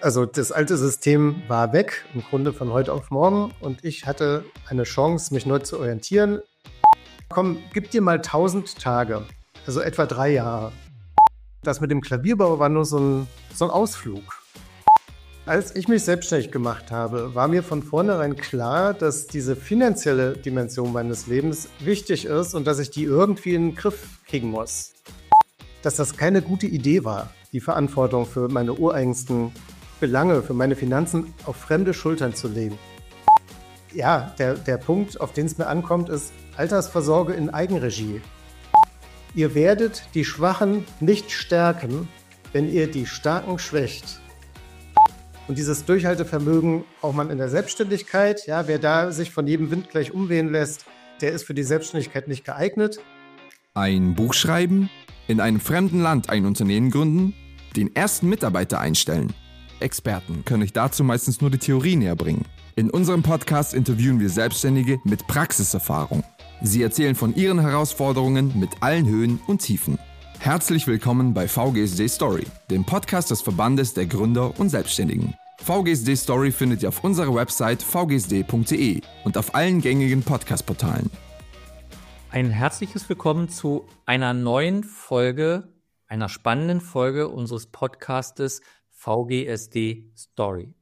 Also das alte System war weg, im Grunde von heute auf morgen. Und ich hatte eine Chance, mich neu zu orientieren. Komm, gib dir mal 1000 Tage, also etwa 3 Jahre. Das mit dem Klavierbau war nur so ein Ausflug. Als ich mich selbstständig gemacht habe, war mir von vornherein klar, dass diese finanzielle Dimension meines Lebens wichtig ist und dass ich die irgendwie in den Griff kriegen muss. Dass das keine gute Idee war, die Verantwortung für meine ureigensten Belange, für meine Finanzen auf fremde Schultern zu legen. Ja, der Punkt, auf den es mir ankommt, ist Altersvorsorge in Eigenregie. Ihr werdet die Schwachen nicht stärken, wenn ihr die Starken schwächt. Und dieses Durchhaltevermögen braucht man in der Selbstständigkeit. Ja, wer da sich von jedem Wind gleich umwehen lässt, der ist für die Selbstständigkeit nicht geeignet. Ein Buch schreiben, in einem fremden Land ein Unternehmen gründen, den ersten Mitarbeiter einstellen. Experten können euch dazu meistens nur die Theorie näher bringen. In unserem Podcast interviewen wir Selbstständige mit Praxiserfahrung. Sie erzählen von ihren Herausforderungen mit allen Höhen und Tiefen. Herzlich willkommen bei VGSD Story, dem Podcast des Verbandes der Gründer und Selbstständigen. VGSD Story findet ihr auf unserer Website vgsd.de und auf allen gängigen Podcast-Portalen. Ein herzliches Willkommen zu einer neuen Folge, einer spannenden Folge unseres Podcastes VGSD Story.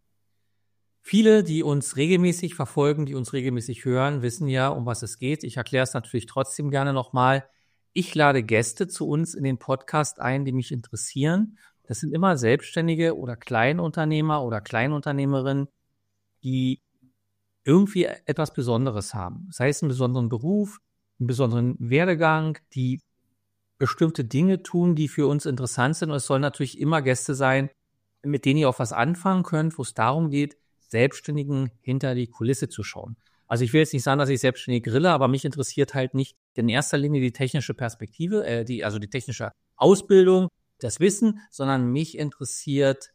Viele, die uns regelmäßig verfolgen, die uns regelmäßig hören, wissen ja, um was es geht. Ich erkläre es natürlich trotzdem gerne nochmal. Ich lade Gäste zu uns in den Podcast ein, die mich interessieren. Das sind immer Selbstständige oder Kleinunternehmer oder Kleinunternehmerinnen, die irgendwie etwas Besonderes haben. Sei es einen besonderen Beruf, einen besonderen Werdegang, die bestimmte Dinge tun, die für uns interessant sind. Und es sollen natürlich immer Gäste sein, mit denen ihr auch was anfangen könnt, wo es darum geht, Selbstständigen hinter die Kulisse zu schauen. Also ich will jetzt nicht sagen, dass ich selbstständig grille, aber mich interessiert halt nicht in erster Linie die technische Perspektive, die technische Ausbildung, das Wissen, sondern mich interessiert,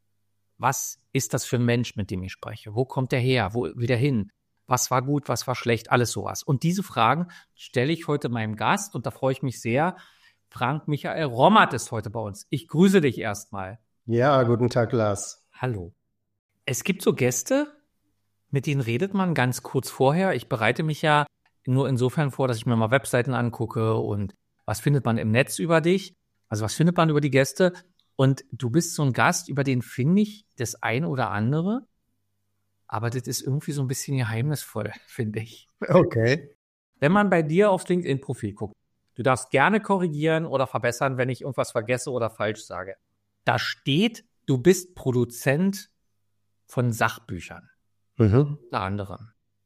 was ist das für ein Mensch, mit dem ich spreche? Wo kommt der her? Wo will der hin? Was war gut, was war schlecht? Alles sowas. Und diese Fragen stelle ich heute meinem Gast und da freue ich mich sehr. Frank Michael Rommert ist heute bei uns. Ich grüße dich erstmal. Ja, guten Tag, Lars. Hallo. Es gibt so Gäste, mit denen redet man ganz kurz vorher. Ich bereite mich ja nur insofern vor, dass ich mir mal Webseiten angucke und was findet man im Netz über dich? Also was findet man über die Gäste? Und du bist so ein Gast, über den finde ich das ein oder andere, aber das ist irgendwie so ein bisschen geheimnisvoll, finde ich. Okay. Wenn man bei dir aufs LinkedIn-Profil guckt, du darfst gerne korrigieren oder verbessern, wenn ich irgendwas vergesse oder falsch sage. Da steht, du bist Produzent von Sachbüchern. Unter anderem.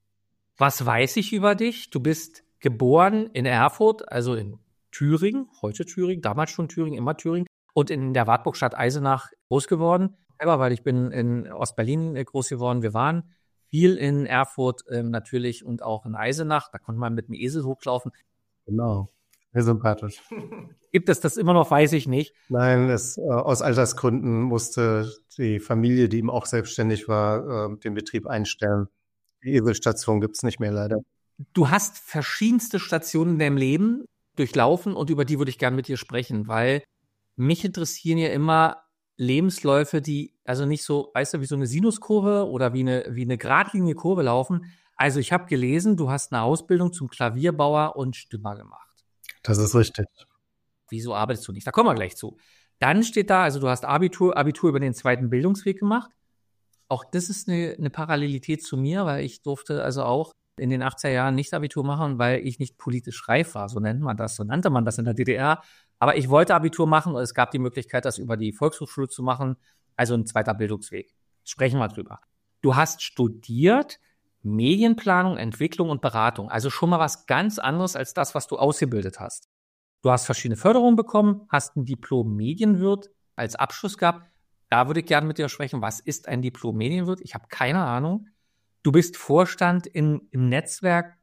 Was weiß ich über dich? Du bist geboren in Erfurt, also in Thüringen, heute Thüringen, damals schon Thüringen, immer Thüringen, und in der Wartburgstadt Eisenach groß geworden. Selber, weil ich bin in Ostberlin groß geworden. Wir waren viel in Erfurt natürlich und auch in Eisenach. Da konnte man mit dem Esel hochlaufen. Genau. Sehr sympathisch. Gibt es das immer noch, weiß ich nicht. Nein, aus Altersgründen musste die Familie, die eben auch selbstständig war, den Betrieb einstellen. Die Eselstation gibt es nicht mehr, leider. Du hast verschiedenste Stationen in deinem Leben durchlaufen und über die würde ich gerne mit dir sprechen, weil mich interessieren ja immer Lebensläufe, die also nicht so, weißt du, wie so eine Sinuskurve oder wie eine geradlinige Kurve laufen. Also ich habe gelesen, du hast eine Ausbildung zum Klavierbauer und Stimmer gemacht. Das ist richtig. Wieso arbeitest du nicht? Da kommen wir gleich zu. Dann steht da, also du hast Abitur über den zweiten Bildungsweg gemacht. Auch das ist eine Parallelität zu mir, weil ich durfte also auch in den 80er Jahren nicht Abitur machen, weil ich nicht politisch reif war, so nannte man das in der DDR. Aber ich wollte Abitur machen und es gab die Möglichkeit, das über die Volkshochschule zu machen, also ein zweiter Bildungsweg. Sprechen wir drüber. Du hast studiert Medienplanung, Entwicklung und Beratung, also schon mal was ganz anderes als das, was du ausgebildet hast. Du hast verschiedene Förderungen bekommen, hast ein Diplom Medienwirt als Abschluss gehabt. Da würde ich gerne mit dir sprechen, was ist ein Diplom Medienwirt? Ich habe keine Ahnung. Du bist Vorstand im Netzwerk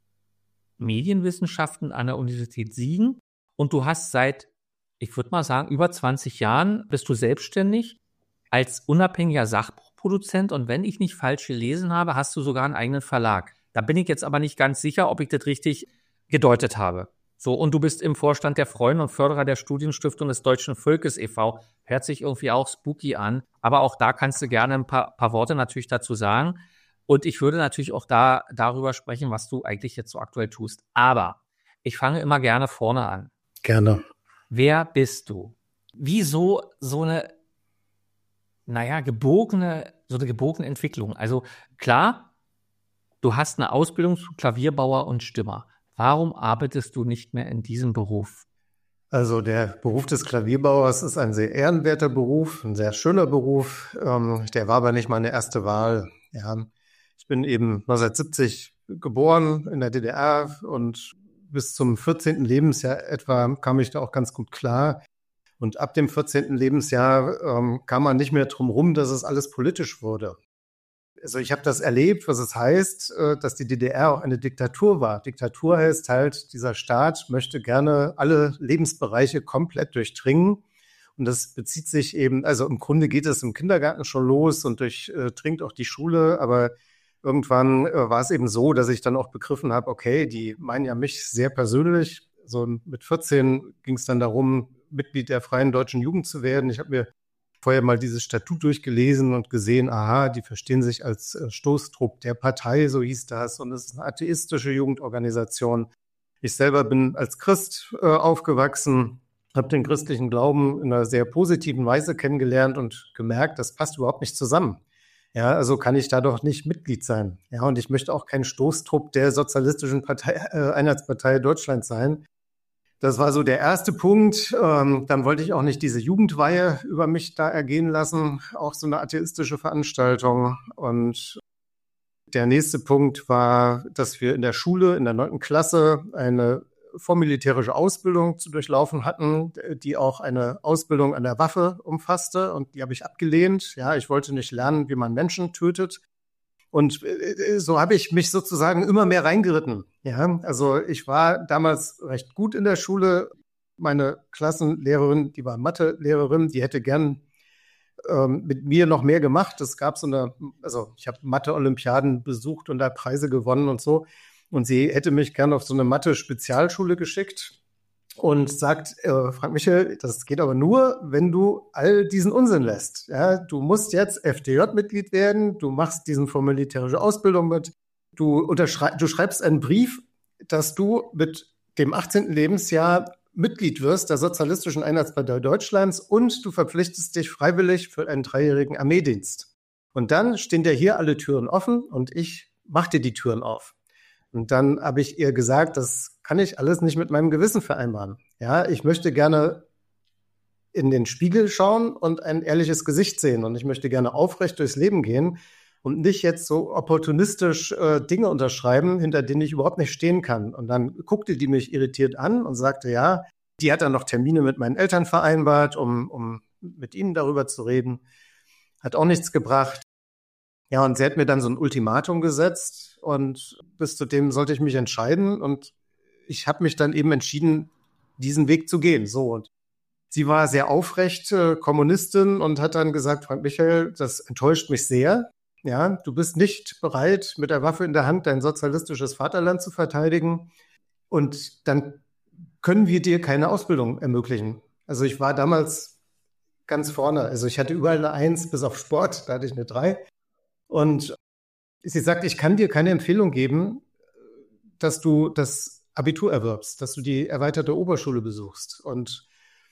Medienwissenschaften an der Universität Siegen und du hast seit, ich würde mal sagen, über 20 Jahren bist du selbstständig als unabhängiger Sachbuchproduzent und wenn ich nicht falsch gelesen habe, hast du sogar einen eigenen Verlag. Da bin ich jetzt aber nicht ganz sicher, ob ich das richtig gedeutet habe. So, und du bist im Vorstand der Freunde und Förderer der Studienstiftung des Deutschen Volkes e.V. Hört sich irgendwie auch spooky an, aber auch da kannst du gerne ein paar Worte natürlich dazu sagen. Und ich würde natürlich auch darüber sprechen, was du eigentlich jetzt so aktuell tust. Aber ich fange immer gerne vorne an. Gerne. Wer bist du? Wieso so eine gebogene Entwicklung? Also klar, du hast eine Ausbildung zu Klavierbauer und Stimmer. Warum arbeitest du nicht mehr in diesem Beruf? Also der Beruf des Klavierbauers ist ein sehr ehrenwerter Beruf, ein sehr schöner Beruf. Der war aber nicht meine erste Wahl. Ja, ich bin eben 1970 geboren in der DDR und bis zum 14. Lebensjahr etwa kam ich da auch ganz gut klar. Und ab dem 14. Lebensjahr kam man nicht mehr drum rum, dass es alles politisch wurde. Also ich habe das erlebt, was es heißt, dass die DDR auch eine Diktatur war. Diktatur heißt halt, dieser Staat möchte gerne alle Lebensbereiche komplett durchdringen. Und das bezieht sich eben, also im Grunde geht es im Kindergarten schon los und durchdringt auch die Schule. Aber irgendwann war es eben so, dass ich dann auch begriffen habe, okay, die meinen ja mich sehr persönlich. So mit 14 ging es dann darum, Mitglied der Freien Deutschen Jugend zu werden. Ich habe mir vorher mal dieses Statut durchgelesen und gesehen, aha, die verstehen sich als Stoßtrupp der Partei, so hieß das. Und es ist eine atheistische Jugendorganisation. Ich selber bin als Christ aufgewachsen, habe den christlichen Glauben in einer sehr positiven Weise kennengelernt und gemerkt, das passt überhaupt nicht zusammen. Ja, also kann ich da doch nicht Mitglied sein. Ja, und ich möchte auch kein Stoßtrupp der Sozialistischen Einheitspartei Deutschlands sein. Das war so der erste Punkt. Dann wollte ich auch nicht diese Jugendweihe über mich da ergehen lassen, auch so eine atheistische Veranstaltung. Und der nächste Punkt war, dass wir in der Schule, in der 9. Klasse, eine vormilitärische Ausbildung zu durchlaufen hatten, die auch eine Ausbildung an der Waffe umfasste. Und die habe ich abgelehnt. Ja, ich wollte nicht lernen, wie man Menschen tötet. Und so habe ich mich sozusagen immer mehr reingeritten. Ja, also ich war damals recht gut in der Schule. Meine Klassenlehrerin, die war Mathelehrerin, die hätte gern mit mir noch mehr gemacht. Es gab also ich habe Mathe-Olympiaden besucht und da Preise gewonnen und so. Und sie hätte mich gern auf so eine Mathe-Spezialschule geschickt und sagt, Frank Michel, das geht aber nur, wenn du all diesen Unsinn lässt. Ja, du musst jetzt FDJ-Mitglied werden, du machst diesen militärische Ausbildung mit, du schreibst einen Brief, dass du mit dem 18. Lebensjahr Mitglied wirst der Sozialistischen Einheitspartei Deutschlands und du verpflichtest dich freiwillig für einen 3-jährigen Armeedienst. Und dann stehen dir hier alle Türen offen und ich mache dir die Türen auf. Und dann habe ich ihr gesagt, das kann ich alles nicht mit meinem Gewissen vereinbaren. Ja, ich möchte gerne in den Spiegel schauen und ein ehrliches Gesicht sehen. Und ich möchte gerne aufrecht durchs Leben gehen und nicht jetzt so opportunistisch Dinge unterschreiben, hinter denen ich überhaupt nicht stehen kann. Und dann guckte die mich irritiert an und sagte, ja, die hat dann noch Termine mit meinen Eltern vereinbart, um mit ihnen darüber zu reden. Hat auch nichts gebracht. Ja, und sie hat mir dann so ein Ultimatum gesetzt und bis zu dem sollte ich mich entscheiden und ich habe mich dann eben entschieden, diesen Weg zu gehen. So, und sie war sehr aufrecht, Kommunistin und hat dann gesagt, Frank Michael, das enttäuscht mich sehr. Ja, du bist nicht bereit, mit der Waffe in der Hand dein sozialistisches Vaterland zu verteidigen und dann können wir dir keine Ausbildung ermöglichen. Also ich war damals ganz vorne. Also ich hatte überall eine 1, bis auf Sport, da hatte ich eine 3. Und sie sagt, ich kann dir keine Empfehlung geben, dass du das Abitur erwirbst, dass du die erweiterte Oberschule besuchst. Und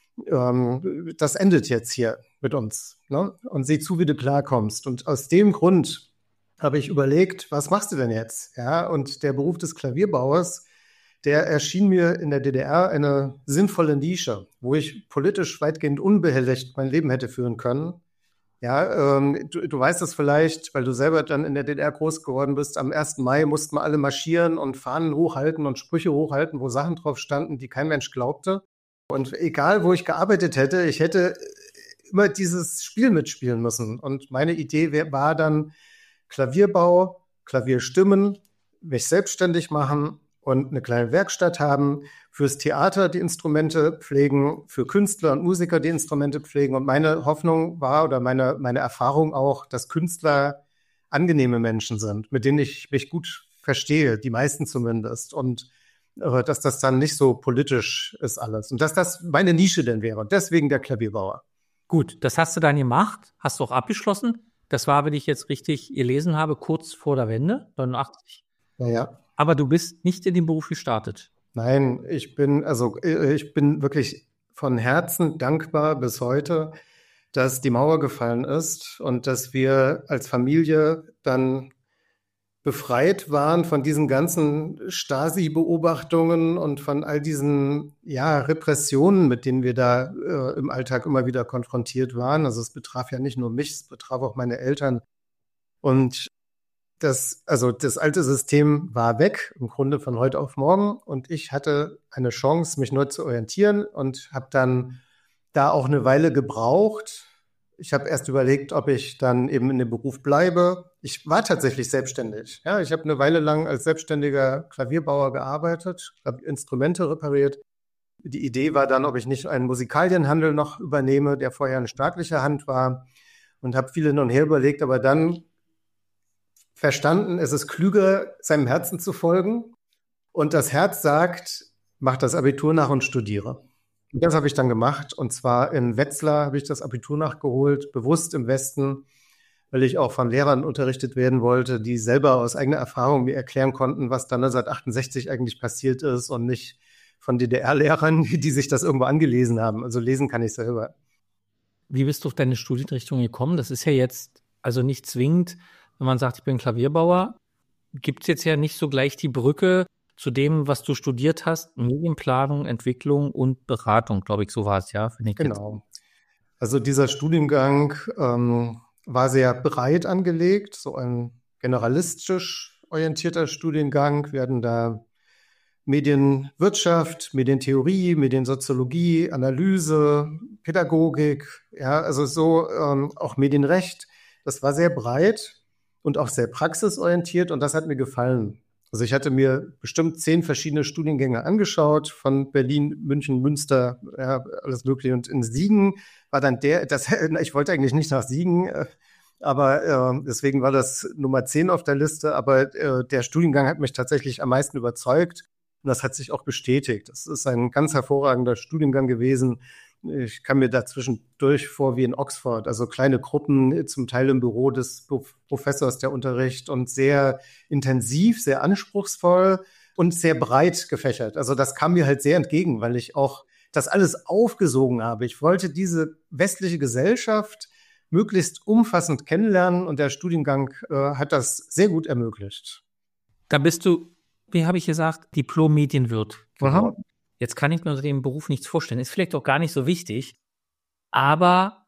das endet jetzt hier mit uns. Ne? Und sieh zu, wie du klarkommst. Und aus dem Grund habe ich überlegt, was machst du denn jetzt? Ja, und der Beruf des Klavierbauers, der erschien mir in der DDR eine sinnvolle Nische, wo ich politisch weitgehend unbehelligt mein Leben hätte führen können. Ja, du weißt das vielleicht, weil du selber dann in der DDR groß geworden bist. Am 1. Mai mussten wir alle marschieren und Fahnen hochhalten und Sprüche hochhalten, wo Sachen drauf standen, die kein Mensch glaubte. Und egal, wo ich gearbeitet hätte, ich hätte immer dieses Spiel mitspielen müssen. Und meine Idee war dann Klavierbau, Klavierstimmen, mich selbstständig machen und eine kleine Werkstatt haben, fürs Theater die Instrumente pflegen, für Künstler und Musiker die Instrumente pflegen. Und meine Hoffnung war oder meine Erfahrung auch, dass Künstler angenehme Menschen sind, mit denen ich mich gut verstehe, die meisten zumindest. Und dass das dann nicht so politisch ist alles. Und dass das meine Nische denn wäre. Und deswegen der Klavierbauer. Gut, das hast du dann gemacht, hast du auch abgeschlossen. Das war, wenn ich jetzt richtig gelesen habe, kurz vor der Wende, 89. Ja. Aber du bist nicht in den Beruf gestartet. Nein, ich bin wirklich von Herzen dankbar bis heute, dass die Mauer gefallen ist und dass wir als Familie dann befreit waren von diesen ganzen Stasi-Beobachtungen und von all diesen Repressionen, mit denen wir da im Alltag immer wieder konfrontiert waren. Also es betraf ja nicht nur mich, es betraf auch meine Eltern. Und das alte System war weg, im Grunde von heute auf morgen. Und ich hatte eine Chance, mich neu zu orientieren und habe dann da auch eine Weile gebraucht. Ich habe erst überlegt, ob ich dann eben in dem Beruf bleibe. Ich war tatsächlich selbstständig. Ja, ich habe eine Weile lang als selbstständiger Klavierbauer gearbeitet, habe Instrumente repariert. Die Idee war dann, ob ich nicht einen Musikalienhandel noch übernehme, der vorher in staatlicher Hand war, und habe viel hin und her überlegt, aber dann verstanden, es ist klüger, seinem Herzen zu folgen. Und das Herz sagt, mach das Abitur nach und studiere. Und das habe ich dann gemacht. Und zwar in Wetzlar habe ich das Abitur nachgeholt, bewusst im Westen, weil ich auch von Lehrern unterrichtet werden wollte, die selber aus eigener Erfahrung mir erklären konnten, was dann 1968 eigentlich passiert ist, und nicht von DDR-Lehrern, die sich das irgendwo angelesen haben. Also lesen kann ich selber. Wie bist du auf deine Studienrichtung gekommen? Das ist ja jetzt also nicht zwingend, wenn man sagt, ich bin Klavierbauer, gibt es jetzt ja nicht so gleich die Brücke zu dem, was du studiert hast, Medienplanung, Entwicklung und Beratung, glaube ich, so war es, ja? Genau. Also dieser Studiengang war sehr breit angelegt, so ein generalistisch orientierter Studiengang. Wir hatten da Medienwirtschaft, Medientheorie, Mediensoziologie, Analyse, Pädagogik, ja, also so auch Medienrecht. Das war sehr breit und auch sehr praxisorientiert, und das hat mir gefallen. Also ich hatte mir bestimmt 10 verschiedene Studiengänge angeschaut, von Berlin, München, Münster, ja, alles Mögliche. Und in Siegen war dann ich wollte eigentlich nicht nach Siegen, aber deswegen war das Nummer 10 auf der Liste. Aber der Studiengang hat mich tatsächlich am meisten überzeugt, und das hat sich auch bestätigt. Das ist ein ganz hervorragender Studiengang gewesen. Ich kam mir da zwischendurch vor wie in Oxford, also kleine Gruppen, zum Teil im Büro des Professors der Unterricht, und sehr intensiv, sehr anspruchsvoll und sehr breit gefächert. Also das kam mir halt sehr entgegen, weil ich auch das alles aufgesogen habe. Ich wollte diese westliche Gesellschaft möglichst umfassend kennenlernen, und der Studiengang hat das sehr gut ermöglicht. Da bist du, wie habe ich gesagt, Diplom-Medienwirt geworden. Jetzt kann ich mir unter dem Beruf nichts vorstellen. Ist vielleicht auch gar nicht so wichtig. Aber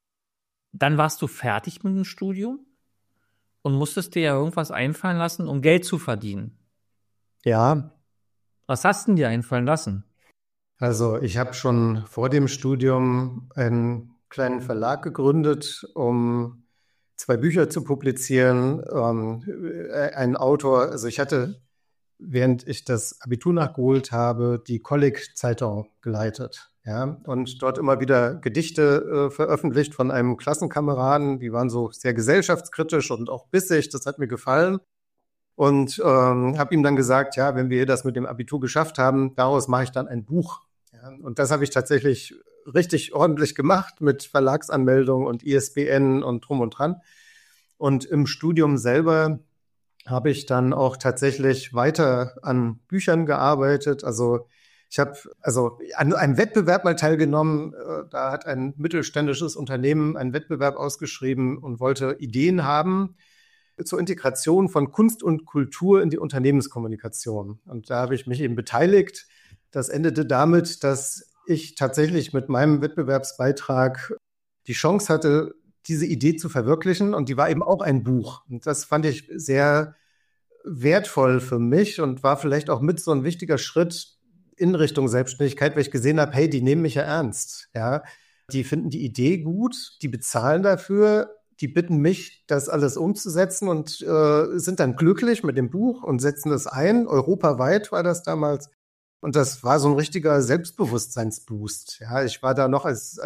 dann warst du fertig mit dem Studium und musstest dir ja irgendwas einfallen lassen, um Geld zu verdienen. Ja. Was hast du denn dir einfallen lassen? Also ich habe schon vor dem Studium einen kleinen Verlag gegründet, um 2 Bücher zu publizieren. Ein Autor, also ich hatte, während ich das Abitur nachgeholt habe, die Kolleg-Zeitung geleitet. Ja, und dort immer wieder Gedichte veröffentlicht von einem Klassenkameraden. Die waren so sehr gesellschaftskritisch und auch bissig. Das hat mir gefallen. Und habe ihm dann gesagt, ja, wenn wir das mit dem Abitur geschafft haben, daraus mache ich dann ein Buch. Ja, und das habe ich tatsächlich richtig ordentlich gemacht mit Verlagsanmeldung und ISBN und drum und dran. Und im Studium selber habe ich dann auch tatsächlich weiter an Büchern gearbeitet. Also ich habe an einem Wettbewerb mal teilgenommen. Da hat ein mittelständisches Unternehmen einen Wettbewerb ausgeschrieben und wollte Ideen haben zur Integration von Kunst und Kultur in die Unternehmenskommunikation. Und da habe ich mich eben beteiligt. Das endete damit, dass ich tatsächlich mit meinem Wettbewerbsbeitrag die Chance hatte, diese Idee zu verwirklichen. Und die war eben auch ein Buch. Und das fand ich sehr wertvoll für mich und war vielleicht auch mit so ein wichtiger Schritt in Richtung Selbstständigkeit, weil ich gesehen habe, hey, die nehmen mich ja ernst. Ja, die finden die Idee gut, die bezahlen dafür, die bitten mich, das alles umzusetzen, und sind dann glücklich mit dem Buch und setzen das ein. Europaweit war das damals. Und das war so ein richtiger Selbstbewusstseinsboost. Ja, ich war da noch als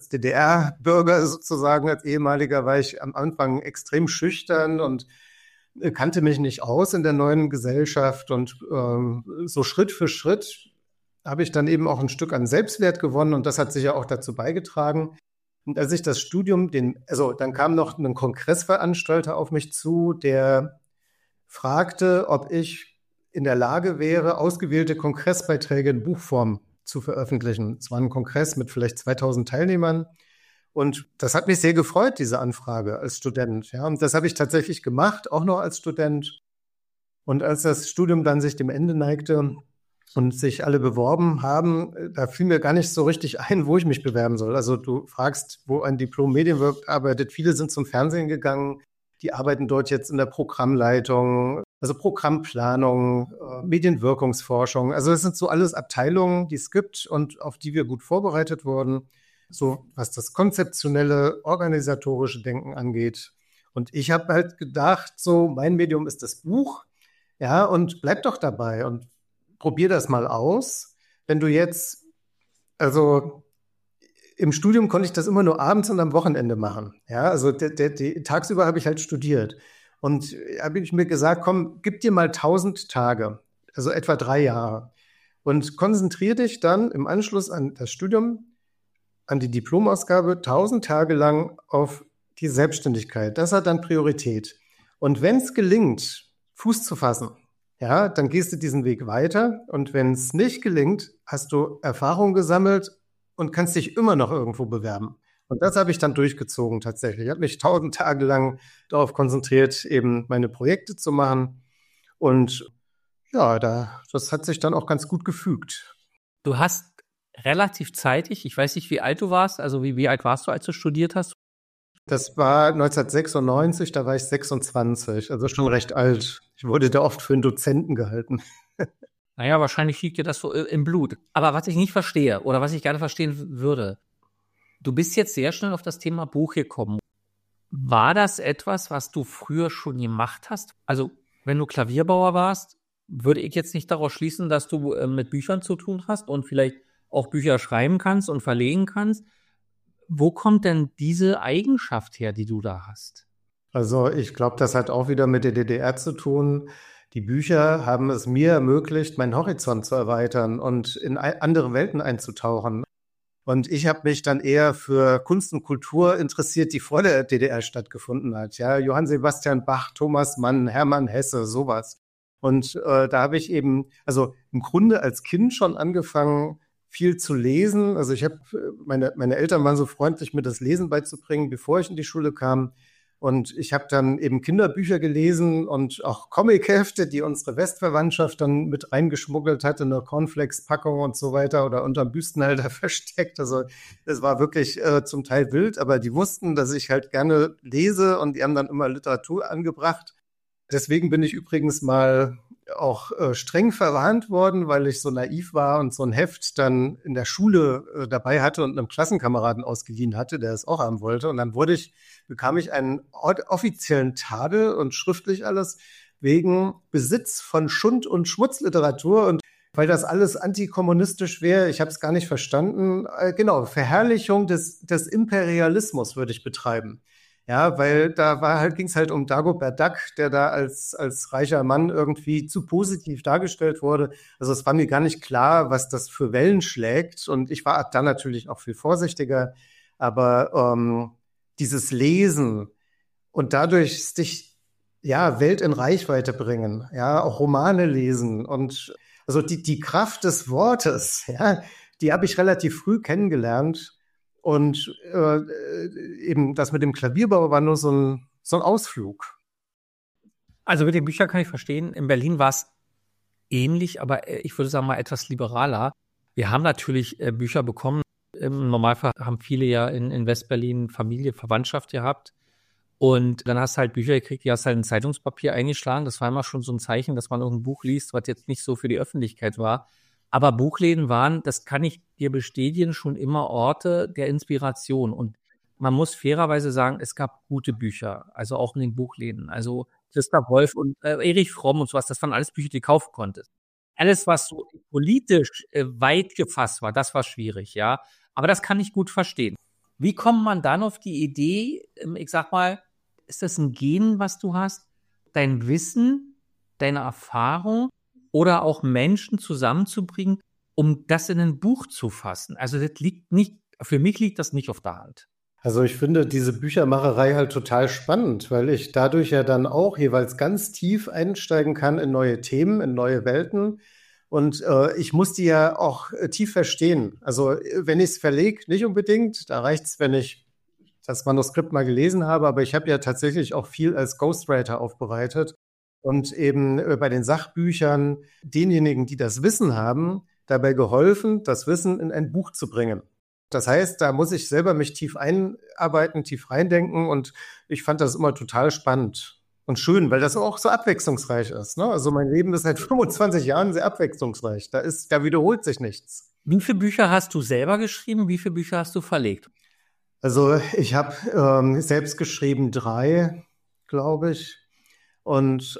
DDR-Bürger sozusagen, als ehemaliger, war ich am Anfang extrem schüchtern und kannte mich nicht aus in der neuen Gesellschaft und so Schritt für Schritt habe ich dann eben auch ein Stück an Selbstwert gewonnen und das hat sicher auch dazu beigetragen. Und als ich das Studium, dann kam noch ein Kongressveranstalter auf mich zu, der fragte, ob ich in der Lage wäre, ausgewählte Kongressbeiträge in Buchform zu veröffentlichen. Es war ein Kongress mit vielleicht 2000 Teilnehmern. Und das hat mich sehr gefreut, diese Anfrage als Student. Ja, und das habe ich tatsächlich gemacht, auch noch als Student. Und als das Studium dann sich dem Ende neigte und sich alle beworben haben, da fiel mir gar nicht so richtig ein, wo ich mich bewerben soll. Also du fragst, wo ein Diplom-Medienwirt arbeitet. Viele sind zum Fernsehen gegangen. Die arbeiten dort jetzt in der Programmleitung, also Programmplanung, Medienwirkungsforschung. Also das sind so alles Abteilungen, die es gibt und auf die wir gut vorbereitet wurden. So was das konzeptionelle, organisatorische Denken angeht. Und ich habe halt gedacht, so mein Medium ist das Buch, ja, und bleib doch dabei und probier das mal aus. Wenn du jetzt, also im Studium konnte ich das immer nur abends und am Wochenende machen, ja, also tagsüber habe ich halt studiert. Und habe ich mir gesagt, komm, gib dir mal 1000 Tage, also etwa 3 Jahre und konzentriere dich dann im Anschluss an das Studium an die Diplomausgabe 1000 Tage lang auf die Selbstständigkeit. Das hat dann Priorität. Und wenn es gelingt, Fuß zu fassen, ja, dann gehst du diesen Weg weiter. Und wenn es nicht gelingt, hast du Erfahrung gesammelt und kannst dich immer noch irgendwo bewerben. Und das habe ich dann durchgezogen tatsächlich. Ich habe mich 1000 Tage lang darauf konzentriert, eben meine Projekte zu machen. Und ja, das hat sich dann auch ganz gut gefügt. Du hast relativ zeitig, ich weiß nicht, wie alt du warst, also wie alt warst du, als du studiert hast? Das war 1996, da war ich 26, also schon recht alt. Ich wurde da oft für einen Dozenten gehalten. Naja, wahrscheinlich liegt dir das so im Blut. Aber was ich nicht verstehe oder was ich gerne verstehen würde, du bist jetzt sehr schnell auf das Thema Buch gekommen. War das etwas, was du früher schon gemacht hast? Also, wenn du Klavierbauer warst, würde ich jetzt nicht daraus schließen, dass du mit Büchern zu tun hast und vielleicht auch Bücher schreiben kannst und verlegen kannst. Wo kommt denn diese Eigenschaft her, die du da hast? Also ich glaube, das hat auch wieder mit der DDR zu tun. Die Bücher haben es mir ermöglicht, meinen Horizont zu erweitern und in andere Welten einzutauchen. Und ich habe mich dann eher für Kunst und Kultur interessiert, die vor der DDR stattgefunden hat. Ja, Johann Sebastian Bach, Thomas Mann, Hermann Hesse, sowas. Und da habe ich eben, also im Grunde als Kind schon angefangen, viel zu lesen. Also ich habe, meine Eltern waren so freundlich, mir das Lesen beizubringen, bevor ich in die Schule kam. Und ich habe dann eben Kinderbücher gelesen und auch Comichefte, die unsere Westverwandtschaft dann mit reingeschmuggelt hatte, eine Cornflakes-Packung und so weiter oder unterm Büstenhalter versteckt. Also das war wirklich zum Teil wild, aber die wussten, dass ich halt gerne lese und die haben dann immer Literatur angebracht. Deswegen bin ich übrigens mal auch streng verwarnt worden, weil ich so naiv war und so ein Heft dann in der Schule dabei hatte und einem Klassenkameraden ausgeliehen hatte, der es auch haben wollte. Und dann bekam ich einen offiziellen Tadel und schriftlich alles wegen Besitz von Schund- und Schmutzliteratur. Und weil das alles antikommunistisch wäre, ich habe es gar nicht verstanden. Genau, Verherrlichung des Imperialismus würde ich betreiben. Ja, weil ging es halt um Dagobert Duck, der da als reicher Mann irgendwie zu positiv dargestellt wurde. Also es war mir gar nicht klar, was das für Wellen schlägt. Und ich war da natürlich auch viel vorsichtiger. Aber dieses Lesen und dadurch sich, ja, Welt in Reichweite bringen, ja, auch Romane lesen und also die Kraft des Wortes, ja, die habe ich relativ früh kennengelernt. Und eben das mit dem Klavierbau war nur so ein Ausflug. Also mit den Büchern kann ich verstehen. In Berlin war es ähnlich, aber ich würde sagen mal etwas liberaler. Wir haben natürlich Bücher bekommen. Im Normalfall haben viele ja in Westberlin Familie, Verwandtschaft gehabt. Und dann hast du halt Bücher gekriegt, die hast halt in Zeitungspapier eingeschlagen. Das war immer schon so ein Zeichen, dass man irgendein Buch liest, was jetzt nicht so für die Öffentlichkeit war. Aber Buchläden waren, das kann ich dir bestätigen, schon immer Orte der Inspiration. Und man muss fairerweise sagen, es gab gute Bücher, also auch in den Buchläden. Also Christa Wolf und Erich Fromm und sowas, das waren alles Bücher, die du kaufen konntest. Alles, was so politisch weit gefasst war, das war schwierig, ja. Aber das kann ich gut verstehen. Wie kommt man dann auf die Idee, ich sag mal, ist das ein Gen, was du hast, dein Wissen, deine Erfahrung oder auch Menschen zusammenzubringen, um das in ein Buch zu fassen. Also das liegt nicht, für mich liegt das nicht auf der Hand. Also ich finde diese Büchermacherei halt total spannend, weil ich dadurch ja dann auch jeweils ganz tief einsteigen kann in neue Themen, in neue Welten. Und ich muss die ja auch tief verstehen. Also wenn ich es verlege, nicht unbedingt. Da reicht es, wenn ich das Manuskript mal gelesen habe. Aber ich habe ja tatsächlich auch viel als Ghostwriter aufbereitet und eben bei den Sachbüchern denjenigen, die das Wissen haben, dabei geholfen, das Wissen in ein Buch zu bringen. Das heißt, da muss ich selber mich tief einarbeiten, tief reindenken und ich fand das immer total spannend und schön, weil das auch so abwechslungsreich ist. Ne? Also mein Leben ist seit 25 Jahren sehr abwechslungsreich. Da wiederholt sich nichts. Wie viele Bücher hast du selber geschrieben? Wie viele Bücher hast du verlegt? Also ich habe selbst geschrieben 3, glaube ich. Und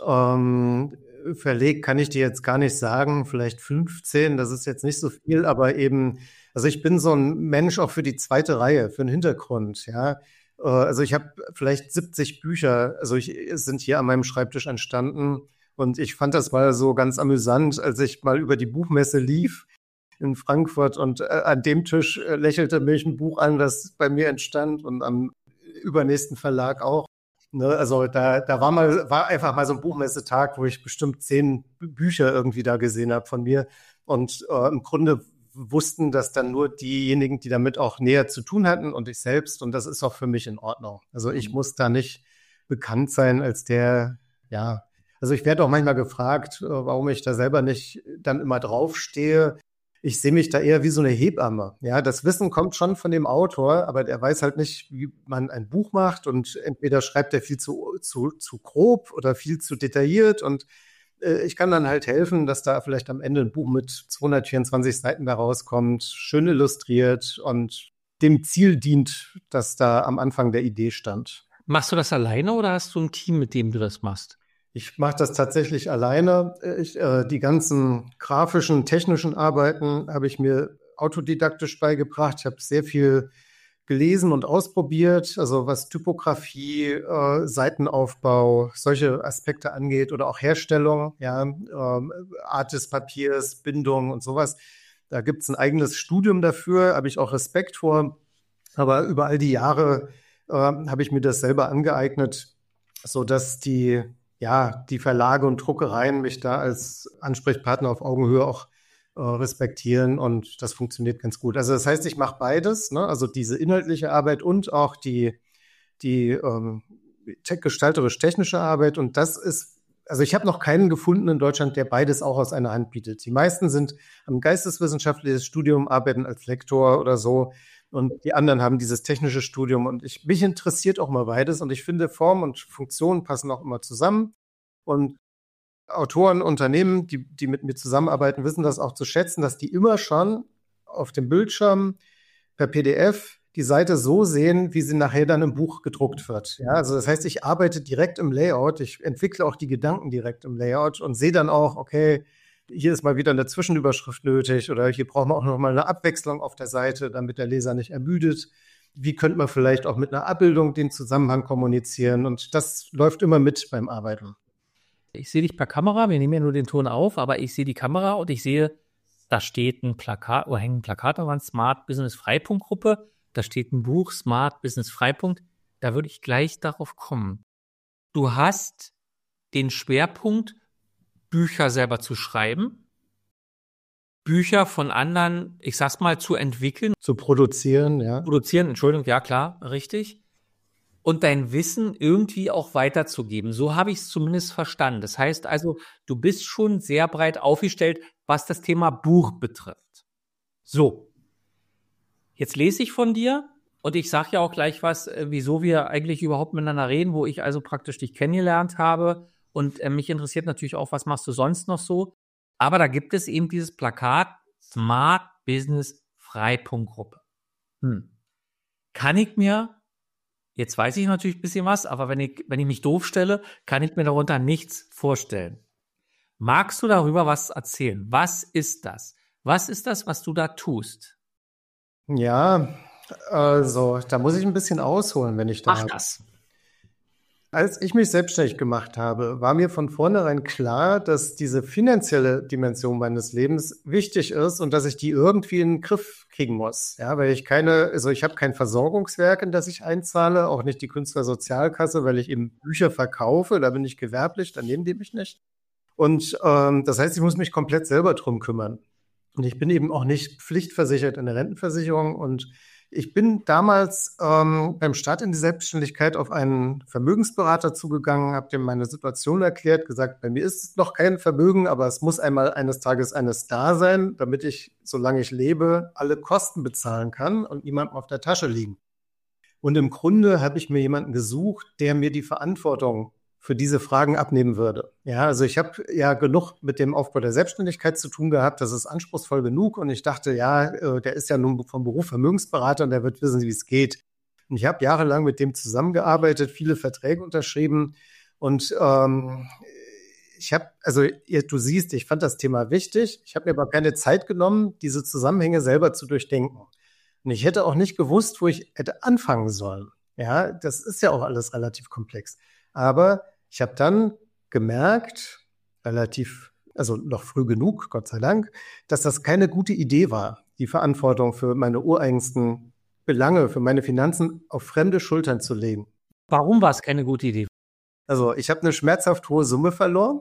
verlegt kann ich dir jetzt gar nicht sagen, vielleicht 15, das ist jetzt nicht so viel, aber eben, also ich bin so ein Mensch auch für die zweite Reihe, für den Hintergrund, ja. Also ich habe vielleicht 70 Bücher, sind hier an meinem Schreibtisch entstanden und ich fand das mal so ganz amüsant, als ich mal über die Buchmesse lief in Frankfurt und an dem Tisch lächelte mich ein Buch an, das bei mir entstand und am übernächsten Verlag auch. Ne, also da war einfach mal so ein Buchmessetag, wo ich bestimmt 10 Bücher irgendwie da gesehen habe von mir. Und im Grunde wussten das dann nur diejenigen, die damit auch näher zu tun hatten und ich selbst. Und das ist auch für mich in Ordnung. Also ich muss da nicht bekannt sein als der, ja. Also ich werde auch manchmal gefragt, warum ich da selber nicht dann immer draufstehe. Ich sehe mich da eher wie so eine Hebamme. Ja, das Wissen kommt schon von dem Autor, aber der weiß halt nicht, wie man ein Buch macht und entweder schreibt er viel zu grob oder viel zu detailliert und ich kann dann halt helfen, dass da vielleicht am Ende ein Buch mit 224 Seiten da rauskommt, schön illustriert und dem Ziel dient, das da am Anfang der Idee stand. Machst du das alleine oder hast du ein Team, mit dem du das machst? Ich mache das tatsächlich alleine. Die ganzen grafischen, technischen Arbeiten habe ich mir autodidaktisch beigebracht. Ich habe sehr viel gelesen und ausprobiert, also was Typografie, Seitenaufbau, solche Aspekte angeht oder auch Herstellung, ja, Art des Papiers, Bindung und sowas. Da gibt es ein eigenes Studium dafür, habe ich auch Respekt vor. Aber über all die Jahre habe ich mir das selber angeeignet, sodass die Verlage und Druckereien mich da als Ansprechpartner auf Augenhöhe auch respektieren und das funktioniert ganz gut. Also das heißt, ich mache beides, ne? Also diese inhaltliche Arbeit und auch die gestalterisch-technische Arbeit und das ist, also ich habe noch keinen gefunden in Deutschland, der beides auch aus einer Hand bietet. Die meisten haben geisteswissenschaftliches Studium, arbeiten als Lektor oder so und die anderen haben dieses technische Studium und mich interessiert auch mal beides und ich finde, Form und Funktion passen auch immer zusammen und Autoren, Unternehmen, die mit mir zusammenarbeiten, wissen das auch zu schätzen, dass die immer schon auf dem Bildschirm per PDF die Seite so sehen, wie sie nachher dann im Buch gedruckt wird. Ja, also das heißt, ich arbeite direkt im Layout, ich entwickle auch die Gedanken direkt im Layout und sehe dann auch, okay, hier ist mal wieder eine Zwischenüberschrift nötig oder hier brauchen wir auch noch mal eine Abwechslung auf der Seite, damit der Leser nicht ermüdet. Wie könnte man vielleicht auch mit einer Abbildung den Zusammenhang kommunizieren? Und das läuft immer mit beim Arbeiten. Ich sehe dich per Kamera, wir nehmen ja nur den Ton auf, aber ich sehe die Kamera und ich sehe, da steht ein Plakat, oder hängt ein Plakat an, Smart Business Freipunkt Gruppe, da steht ein Buch, Smart Business Freipunkt, da würde ich gleich darauf kommen. Du hast den Schwerpunkt, Bücher selber zu schreiben, Bücher von anderen, ich sag's mal, zu entwickeln. Zu produzieren, ja. Produzieren, Entschuldigung, ja klar, richtig. Und dein Wissen irgendwie auch weiterzugeben. So habe ich es zumindest verstanden. Das heißt also, du bist schon sehr breit aufgestellt, was das Thema Buch betrifft. So, jetzt lese ich von dir und ich sage ja auch gleich was, wieso wir eigentlich überhaupt miteinander reden, wo ich also praktisch dich kennengelernt habe. Und mich interessiert natürlich auch, was machst du sonst noch so. Aber da gibt es eben dieses Plakat Smart Business Freipunkt Gruppe. Kann ich mir... Jetzt weiß ich natürlich ein bisschen was, aber wenn ich mich doof stelle, kann ich mir darunter nichts vorstellen. Magst du darüber was erzählen? Was ist das? Was ist das, was du da tust? Ja, also da muss ich ein bisschen ausholen, wenn ich darf. Mach das. Als ich mich selbstständig gemacht habe, war mir von vornherein klar, dass diese finanzielle Dimension meines Lebens wichtig ist und dass ich die irgendwie in den Griff kriegen muss. Ja, weil ich habe kein Versorgungswerk, in das ich einzahle, auch nicht die Künstlersozialkasse, weil ich eben Bücher verkaufe, da bin ich gewerblich, da nehmen die mich nicht. Und das heißt, ich muss mich komplett selber drum kümmern. Und ich bin eben auch nicht pflichtversichert in der Rentenversicherung. Und ich bin damals beim Start in die Selbstständigkeit auf einen Vermögensberater zugegangen, habe dem meine Situation erklärt, gesagt, bei mir ist es noch kein Vermögen, aber es muss einmal eines Tages eines da sein, damit ich, solange ich lebe, alle Kosten bezahlen kann und niemandem auf der Tasche liegen. Und im Grunde habe ich mir jemanden gesucht, der mir die Verantwortung für diese Fragen abnehmen würde. Ja, also ich habe ja genug mit dem Aufbau der Selbstständigkeit zu tun gehabt. Das ist anspruchsvoll genug. Und ich dachte, ja, der ist ja nun vom Beruf Vermögensberater und der wird wissen, wie es geht. Und ich habe jahrelang mit dem zusammengearbeitet, viele Verträge unterschrieben. Und du siehst, ich fand das Thema wichtig. Ich habe mir aber keine Zeit genommen, diese Zusammenhänge selber zu durchdenken. Und ich hätte auch nicht gewusst, wo ich hätte anfangen sollen. Ja, das ist ja auch alles relativ komplex. Aber ich habe dann gemerkt, noch früh genug, Gott sei Dank, dass das keine gute Idee war, die Verantwortung für meine ureigensten Belange, für meine Finanzen auf fremde Schultern zu legen. Warum war es keine gute Idee? Also ich habe eine schmerzhaft hohe Summe verloren.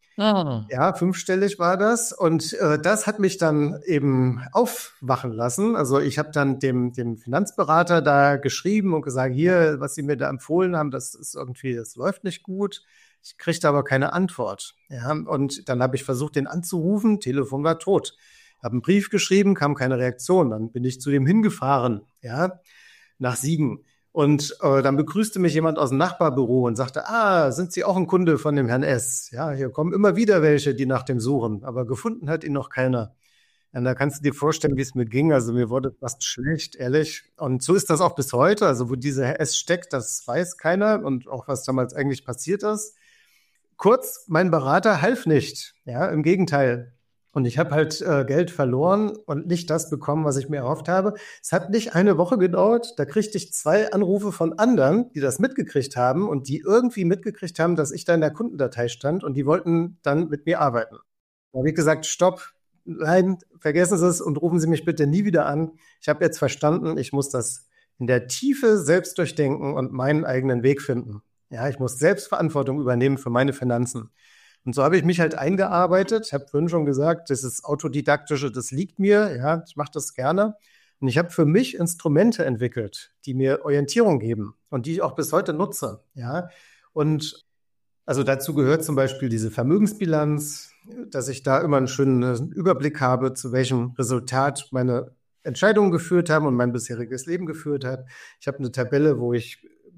Ja, 5-stellig war das. Und das hat mich dann eben aufwachen lassen. Also ich habe dann dem Finanzberater da geschrieben und gesagt, hier, was Sie mir da empfohlen haben, das läuft nicht gut. Ich kriegte aber keine Antwort. Ja, und dann habe ich versucht, den anzurufen. Telefon war tot. Habe einen Brief geschrieben, kam keine Reaktion. Dann bin ich zu dem hingefahren, ja, nach Siegen. Und dann begrüßte mich jemand aus dem Nachbarbüro und sagte, sind Sie auch ein Kunde von dem Herrn S? Ja, hier kommen immer wieder welche, die nach dem suchen, aber gefunden hat ihn noch keiner. Und da kannst du dir vorstellen, wie es mir ging. Also mir wurde fast schlecht, ehrlich. Und so ist das auch bis heute. Also wo dieser Herr S steckt, das weiß keiner und auch was damals eigentlich passiert ist. Kurz, mein Berater half nicht. Ja, im Gegenteil. Und ich habe halt Geld verloren und nicht das bekommen, was ich mir erhofft habe. Es hat nicht eine Woche gedauert. Da kriegte ich 2 Anrufe von anderen, die das mitgekriegt haben und die irgendwie mitgekriegt haben, dass ich da in der Kundendatei stand und die wollten dann mit mir arbeiten. Da habe ich gesagt, stopp, nein, vergessen Sie es und rufen Sie mich bitte nie wieder an. Ich habe jetzt verstanden, ich muss das in der Tiefe selbst durchdenken und meinen eigenen Weg finden. Ja, ich muss Selbstverantwortung übernehmen für meine Finanzen. Und so habe ich mich halt eingearbeitet. Ich habe vorhin schon gesagt, das ist Autodidaktische, das liegt mir. Ja, ich mache das gerne. Und ich habe für mich Instrumente entwickelt, die mir Orientierung geben und die ich auch bis heute nutze. Ja, und also dazu gehört zum Beispiel diese Vermögensbilanz, dass ich da immer einen schönen Überblick habe, zu welchem Resultat meine Entscheidungen geführt haben und mein bisheriges Leben geführt hat. Ich habe eine Tabelle, wo ich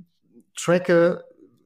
tracke,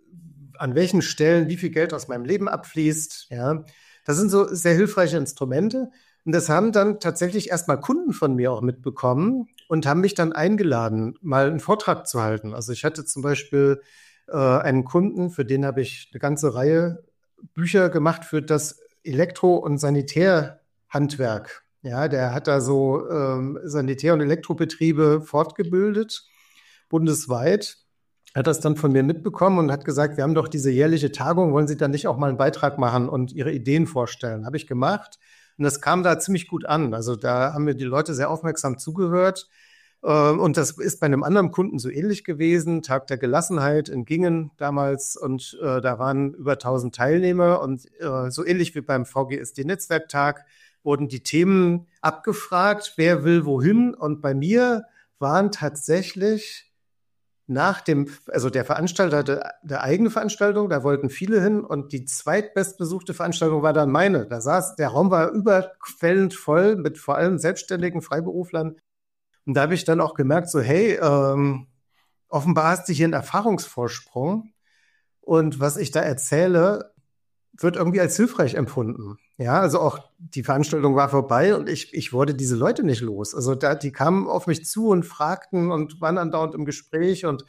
an welchen Stellen wie viel Geld aus meinem Leben abfließt. Ja, das sind so sehr hilfreiche Instrumente. Und das haben dann tatsächlich erstmal Kunden von mir auch mitbekommen und haben mich dann eingeladen, mal einen Vortrag zu halten. Also ich hatte zum Beispiel einen Kunden, für den habe ich eine ganze Reihe Bücher gemacht für das Elektro- und Sanitärhandwerk. Ja, der hat da so Sanitär- und Elektrobetriebe fortgebildet, bundesweit. Hat das dann von mir mitbekommen und hat gesagt, wir haben doch diese jährliche Tagung, wollen Sie da nicht auch mal einen Beitrag machen und Ihre Ideen vorstellen? Habe ich gemacht und das kam da ziemlich gut an. Also da haben mir die Leute sehr aufmerksam zugehört und das ist bei einem anderen Kunden so ähnlich gewesen. Tag der Gelassenheit in Gingen damals und da waren über 1000 Teilnehmer und so ähnlich wie beim VGSD-Netzwerktag wurden die Themen abgefragt, wer will wohin und bei mir waren tatsächlich der Veranstalter hatte eine eigene Veranstaltung, da wollten viele hin und die zweitbestbesuchte Veranstaltung war dann meine. Der Raum war überquellend voll mit vor allem selbstständigen Freiberuflern. Und da habe ich dann auch gemerkt, so hey, offenbar hast du hier einen Erfahrungsvorsprung und was ich da erzähle, wird irgendwie als hilfreich empfunden. Ja, also auch die Veranstaltung war vorbei und ich wurde diese Leute nicht los. Also die kamen auf mich zu und fragten und waren andauernd im Gespräch und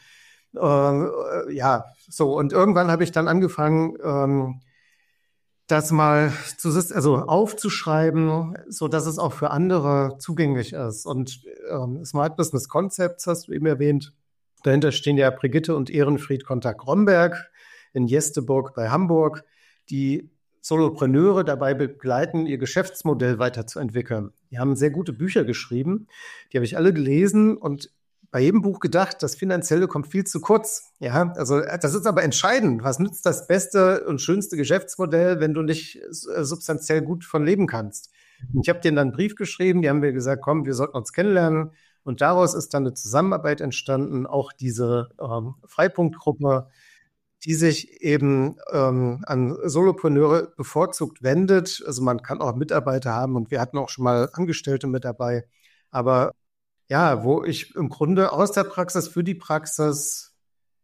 so. Und irgendwann habe ich dann angefangen, das mal aufzuschreiben, so dass es auch für andere zugänglich ist. Und Smart Business Concepts hast du eben erwähnt. Dahinter stehen ja Brigitte und Ehrenfried Kontak-Romberg in Jesteburg bei Hamburg, die Solopreneure dabei begleiten, ihr Geschäftsmodell weiterzuentwickeln. Die haben sehr gute Bücher geschrieben, die habe ich alle gelesen und bei jedem Buch gedacht, das Finanzielle kommt viel zu kurz. Ja, also das ist aber entscheidend. Was nützt das beste und schönste Geschäftsmodell, wenn du nicht substanziell gut von leben kannst? Und ich habe denen dann einen Brief geschrieben, die haben mir gesagt, komm, wir sollten uns kennenlernen. Und daraus ist dann eine Zusammenarbeit entstanden, auch diese Freipunktgruppe, die sich eben an Solopreneure bevorzugt wendet. Also man kann auch Mitarbeiter haben und wir hatten auch schon mal Angestellte mit dabei. Aber ja, wo ich im Grunde aus der Praxis für die Praxis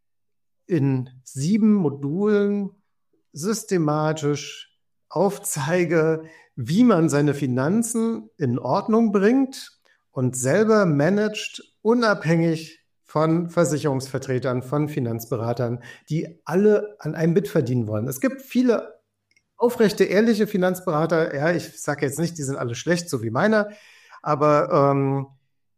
in 7 Modulen systematisch aufzeige, wie man seine Finanzen in Ordnung bringt und selber managt, unabhängig von Versicherungsvertretern, von Finanzberatern, die alle an einem mitverdienen wollen. Es gibt viele aufrechte, ehrliche Finanzberater. Ja, ich sage jetzt nicht, die sind alle schlecht, so wie meiner, aber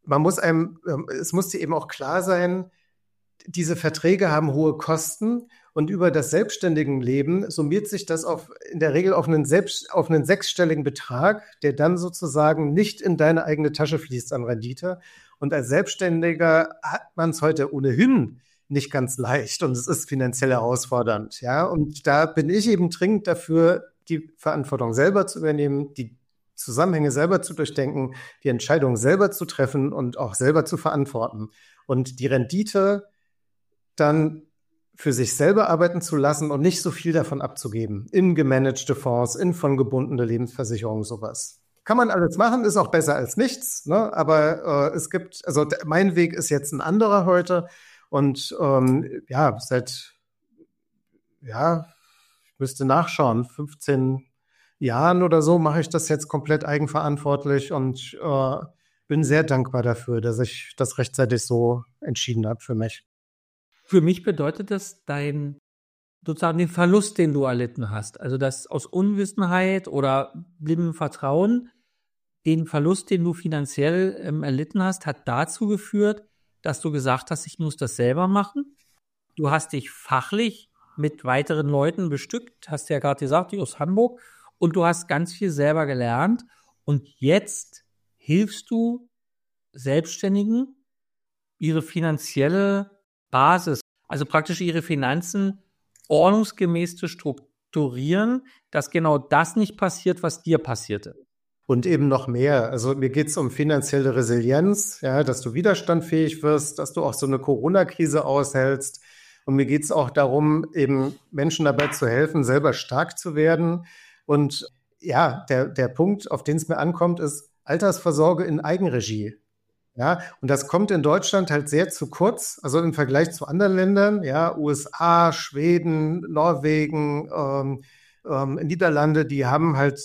es muss dir eben auch klar sein, diese Verträge haben hohe Kosten und über das Selbstständigenleben summiert sich das in der Regel auf einen 6-stelligen Betrag, der dann sozusagen nicht in deine eigene Tasche fließt an Rendite. Und als Selbstständiger hat man es heute ohnehin nicht ganz leicht und es ist finanziell herausfordernd. Ja, und da bin ich eben dringend dafür, die Verantwortung selber zu übernehmen, die Zusammenhänge selber zu durchdenken, die Entscheidungen selber zu treffen und auch selber zu verantworten. Und die Rendite dann für sich selber arbeiten zu lassen und nicht so viel davon abzugeben. In gemanagte Fonds, in von gebundene Lebensversicherungen, sowas. Kann man alles machen, ist auch besser als nichts, ne? Aber mein Weg ist jetzt ein anderer heute. Und ich müsste nachschauen, 15 Jahren oder so mache ich das jetzt komplett eigenverantwortlich und bin sehr dankbar dafür, dass ich das rechtzeitig so entschieden habe für mich. Für mich bedeutet das sozusagen den Verlust, den du erlitten hast. Also das aus Unwissenheit oder blindem Vertrauen, den Verlust, den du finanziell erlitten hast, hat dazu geführt, dass du gesagt hast, ich muss das selber machen. Du hast dich fachlich mit weiteren Leuten bestückt, hast ja gerade gesagt, die aus Hamburg, und du hast ganz viel selber gelernt. Und jetzt hilfst du Selbstständigen, ihre finanzielle Basis, also praktisch ihre Finanzen ordnungsgemäß zu strukturieren, dass genau das nicht passiert, was dir passierte. Und eben noch mehr. Also mir geht es um finanzielle Resilienz, ja, dass du widerstandfähig wirst, dass du auch so eine Corona-Krise aushältst. Und mir geht es auch darum, eben Menschen dabei zu helfen, selber stark zu werden. Und ja, der Punkt, auf den es mir ankommt, ist Altersvorsorge in Eigenregie. Ja, und das kommt in Deutschland halt sehr zu kurz, also im Vergleich zu anderen Ländern, ja, USA, Schweden, Norwegen, Niederlande, die haben halt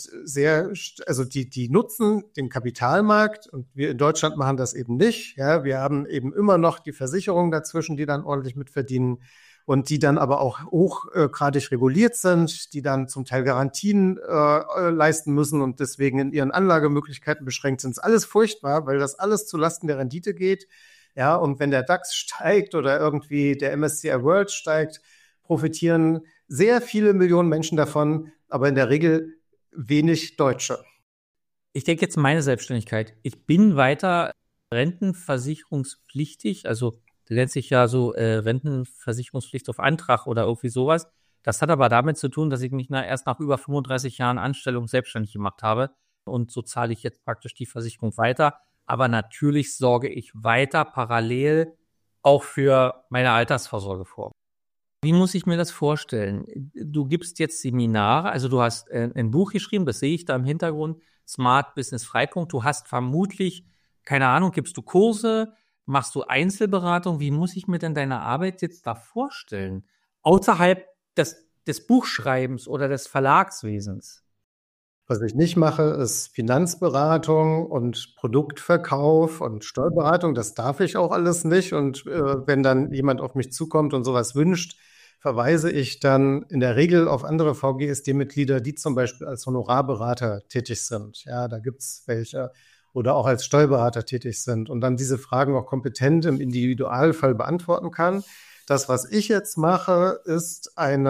die nutzen den Kapitalmarkt und wir in Deutschland machen das eben nicht. Ja, wir haben eben immer noch die Versicherungen dazwischen, die dann ordentlich mitverdienen und die dann aber auch hochgradig reguliert sind, die dann zum Teil Garantien leisten müssen und deswegen in ihren Anlagemöglichkeiten beschränkt sind. Das ist alles furchtbar, weil das alles zulasten der Rendite geht. Ja, und wenn der DAX steigt oder irgendwie der MSCI World steigt, profitieren sehr viele Millionen Menschen davon, aber in der Regel wenig Deutsche. Ich denke jetzt meine Selbstständigkeit. Ich bin weiter rentenversicherungspflichtig, also das nennt sich ja so Rentenversicherungspflicht auf Antrag oder irgendwie sowas. Das hat aber damit zu tun, dass ich mich erst nach über 35 Jahren Anstellung selbstständig gemacht habe. Und so zahle ich jetzt praktisch die Versicherung weiter. Aber natürlich sorge ich weiter parallel auch für meine Altersvorsorge vor. Wie muss ich mir das vorstellen? Du gibst jetzt Seminare, also du hast ein Buch geschrieben, das sehe ich da im Hintergrund, Smart Business Freipunkt. Du hast vermutlich, keine Ahnung, gibst du Kurse, machst du Einzelberatung? Wie muss ich mir denn deine Arbeit jetzt da vorstellen? Außerhalb des Buchschreibens oder des Verlagswesens? Was ich nicht mache, ist Finanzberatung und Produktverkauf und Steuerberatung. Das darf ich auch alles nicht. Und wenn dann jemand auf mich zukommt und sowas wünscht, verweise ich dann in der Regel auf andere VGSD-Mitglieder, die zum Beispiel als Honorarberater tätig sind. Ja, da gibt's welche. oder auch als Steuerberater tätig sind und dann diese Fragen auch kompetent im Individualfall beantworten kann. Das, was ich jetzt mache, ist ein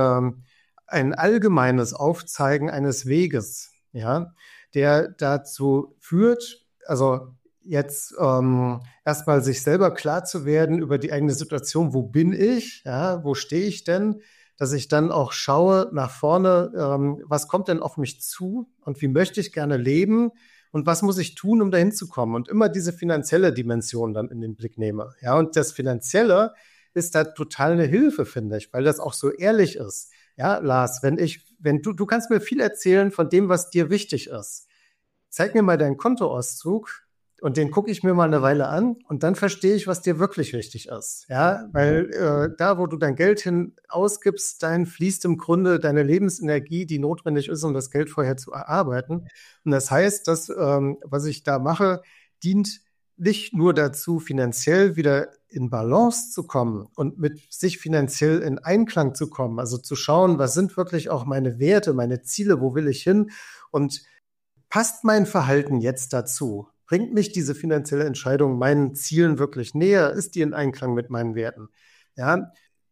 allgemeines Aufzeigen eines Weges, ja, der dazu führt, also jetzt erstmal sich selber klar zu werden über die eigene Situation. Wo bin ich? Ja, wo stehe ich denn? Dass ich dann auch schaue nach vorne, was kommt denn auf mich zu und wie möchte ich gerne leben und was muss ich tun, um dahin zu kommen? Und immer diese finanzielle Dimension dann in den Blick nehme. Ja, und das Finanzielle ist da total eine Hilfe, finde ich, weil das auch so ehrlich ist. Ja, Lars, wenn du kannst mir viel erzählen von dem, was dir wichtig ist. Zeig mir mal deinen Kontoauszug und den gucke ich mir mal eine Weile an und dann verstehe ich, was dir wirklich wichtig ist. Ja, weil da, wo du dein Geld hin ausgibst, dahin fließt im Grunde deine Lebensenergie, die notwendig ist, um das Geld vorher zu erarbeiten. Und das heißt, dass was ich da mache, dient nicht nur dazu, finanziell wieder in Balance zu kommen und mit sich finanziell in Einklang zu kommen, also zu schauen, was sind wirklich auch meine Werte, meine Ziele, wo will ich hin und passt mein Verhalten jetzt dazu? Bringt mich diese finanzielle Entscheidung meinen Zielen wirklich näher? Ist die in Einklang mit meinen Werten? Ja,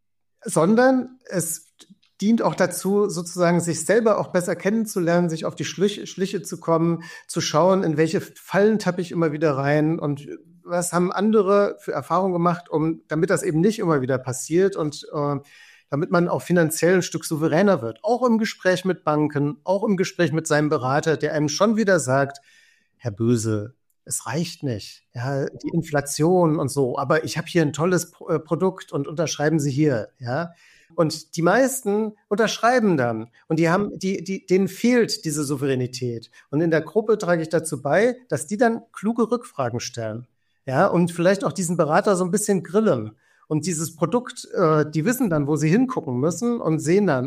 sondern es dient auch dazu, sozusagen sich selber auch besser kennenzulernen, sich auf die Schliche zu kommen, zu schauen, in welche Fallen tappe ich immer wieder rein und was haben andere für Erfahrungen gemacht, damit das eben nicht immer wieder passiert und damit man auch finanziell ein Stück souveräner wird. Auch im Gespräch mit Banken, auch im Gespräch mit seinem Berater, der einem schon wieder sagt, Herr Böse, es reicht nicht. Ja, die Inflation und so, aber ich habe hier ein tolles Produkt und unterschreiben Sie hier, ja. Und die meisten unterschreiben dann und denen fehlt diese Souveränität. Und in der Gruppe trage ich dazu bei, dass die dann kluge Rückfragen stellen, ja, und vielleicht auch diesen Berater so ein bisschen grillen. Und dieses Produkt, die wissen dann, wo sie hingucken müssen und sehen dann,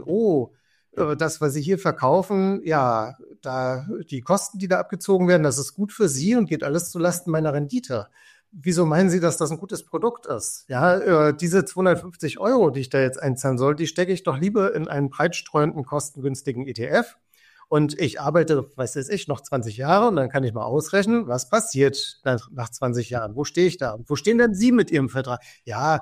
das, was sie hier verkaufen, ja, die Kosten, die da abgezogen werden, das ist gut für Sie und geht alles zulasten meiner Rendite. Wieso meinen Sie, dass das ein gutes Produkt ist? Ja, diese 250 €, die ich da jetzt einzahlen soll, die stecke ich doch lieber in einen breitstreuenden, kostengünstigen ETF. Und ich arbeite, noch 20 Jahre und dann kann ich mal ausrechnen, was passiert nach 20 Jahren. Wo stehe ich da? Und wo stehen denn Sie mit Ihrem Vertrag? Ja,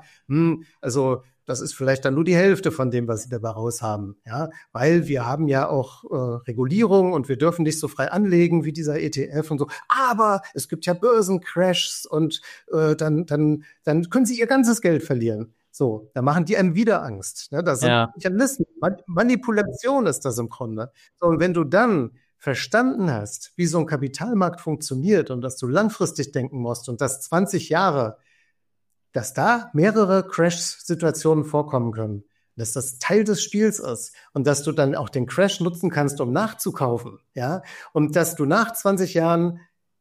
also das ist vielleicht dann nur die Hälfte von dem, was Sie dabei raus haben. Ja, weil wir haben ja auch Regulierung und wir dürfen nicht so frei anlegen wie dieser ETF und so. Aber es gibt ja Börsencrashs und dann können Sie Ihr ganzes Geld verlieren. So, da machen die einem wieder Angst. Ne? Das sind Mechanismen. Manipulation ist das im Grunde. So, und wenn du dann verstanden hast, wie so ein Kapitalmarkt funktioniert und dass du langfristig denken musst und dass 20 Jahre, dass da mehrere Crash-Situationen vorkommen können, dass das Teil des Spiels ist und dass du dann auch den Crash nutzen kannst, um nachzukaufen, ja, und dass du nach 20 Jahren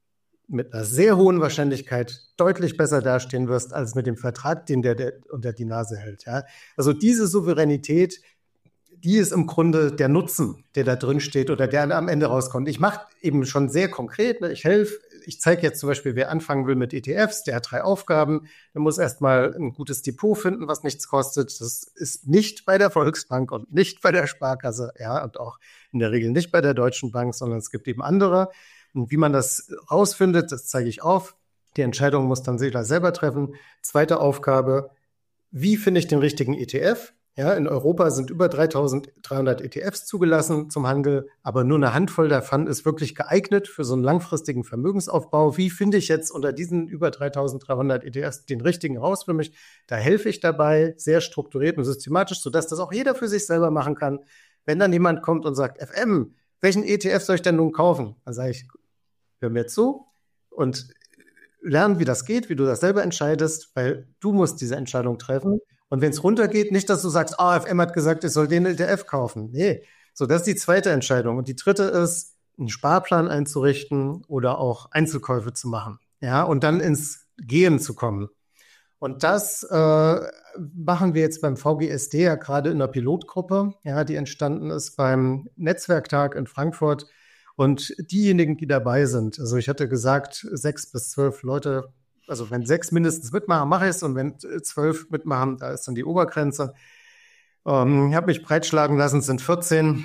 mit einer sehr hohen Wahrscheinlichkeit deutlich besser dastehen wirst, als mit dem Vertrag, den der unter die Nase hält. Ja? Also diese Souveränität, die ist im Grunde der Nutzen, der da drin steht oder der am Ende rauskommt. Ich mache eben schon sehr konkret, ne? Ich zeige jetzt zum Beispiel, wer anfangen will mit ETFs, der hat 3 Aufgaben. Der muss erstmal ein gutes Depot finden, was nichts kostet. Das ist nicht bei der Volksbank und nicht bei der Sparkasse, ja, und auch in der Regel nicht bei der Deutschen Bank, sondern es gibt eben andere. Und wie man das rausfindet, das zeige ich auf. Die Entscheidung muss dann jeder selber treffen. Zweite Aufgabe, wie finde ich den richtigen ETF? Ja, in Europa sind über 3.300 ETFs zugelassen zum Handel, aber nur eine Handvoll davon ist wirklich geeignet für so einen langfristigen Vermögensaufbau. Wie finde ich jetzt unter diesen über 3.300 ETFs den richtigen raus für mich? Da helfe ich dabei, sehr strukturiert und systematisch, sodass das auch jeder für sich selber machen kann. Wenn dann jemand kommt und sagt, FM, welchen ETF soll ich denn nun kaufen? Dann sage ich, hör mir zu und lern, wie das geht, wie du das selber entscheidest, weil du musst diese Entscheidung treffen. Und wenn es runtergeht, nicht, dass du sagst, FM hat gesagt, ich soll den ETF kaufen. Nee, so, das ist die zweite Entscheidung. Und die dritte ist, einen Sparplan einzurichten oder auch Einzelkäufe zu machen. Ja, und dann ins Gehen zu kommen. Und das machen wir jetzt beim VGSD ja gerade in einer Pilotgruppe, ja, die entstanden ist beim Netzwerktag in Frankfurt. Und diejenigen, die dabei sind, also ich hatte gesagt, 6 bis 12 Leute, also wenn 6 mindestens mitmachen, mache ich es. Und wenn 12 mitmachen, da ist dann die Obergrenze. Ich habe mich breitschlagen lassen, es sind 14.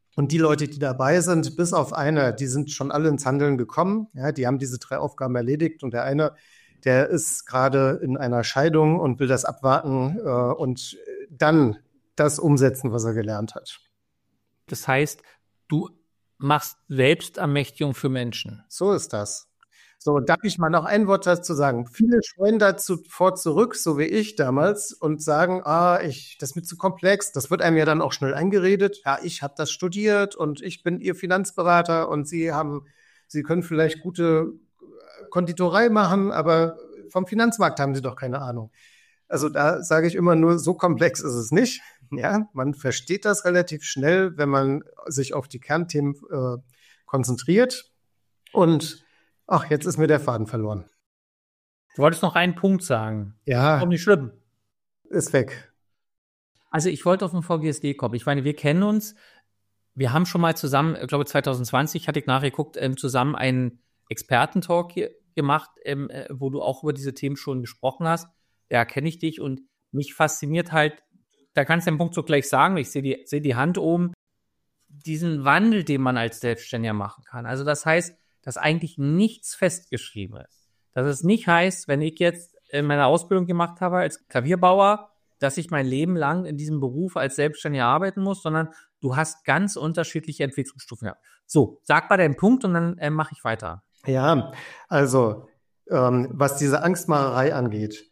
Und die Leute, die dabei sind, bis auf eine, die sind schon alle ins Handeln gekommen. Ja, die haben diese 3 Aufgaben erledigt. Und der eine, der ist gerade in einer Scheidung und will das abwarten und dann das umsetzen, was er gelernt hat. Das heißt, du machst Selbstermächtigung für Menschen. So ist das. So, darf ich mal noch ein Wort dazu sagen? Viele scheuen dazu vor zurück, so wie ich damals, und sagen, das ist mir zu komplex. Das wird einem ja dann auch schnell eingeredet. Ja, ich habe das studiert und ich bin Ihr Finanzberater und Sie können vielleicht gute Konditorei machen, aber vom Finanzmarkt haben Sie doch keine Ahnung. Also da sage ich immer nur, so komplex ist es nicht. Ja, man versteht das relativ schnell, wenn man sich auf die Kernthemen konzentriert. Und jetzt ist mir der Faden verloren. Du wolltest noch einen Punkt sagen. Ja. Auch nicht schlimm. Ist weg. Also ich wollte auf den VGSD kommen. Ich meine, wir kennen uns. Wir haben schon mal zusammen, ich glaube 2020, hatte ich nachgeguckt, zusammen einen Expertentalk hier gemacht, wo du auch über diese Themen schon gesprochen hast. Ja, kenne ich dich und mich fasziniert halt, da kannst du den Punkt so gleich sagen, ich sehe die Hand oben, diesen Wandel, den man als Selbstständiger machen kann. Also das heißt, dass eigentlich nichts festgeschrieben ist. Dass es nicht heißt, wenn ich jetzt meine Ausbildung gemacht habe als Klavierbauer, dass ich mein Leben lang in diesem Beruf als Selbstständiger arbeiten muss, sondern du hast ganz unterschiedliche Entwicklungsstufen gehabt. So, sag mal deinen Punkt und dann mache ich weiter. Ja, also was diese Angstmacherei angeht,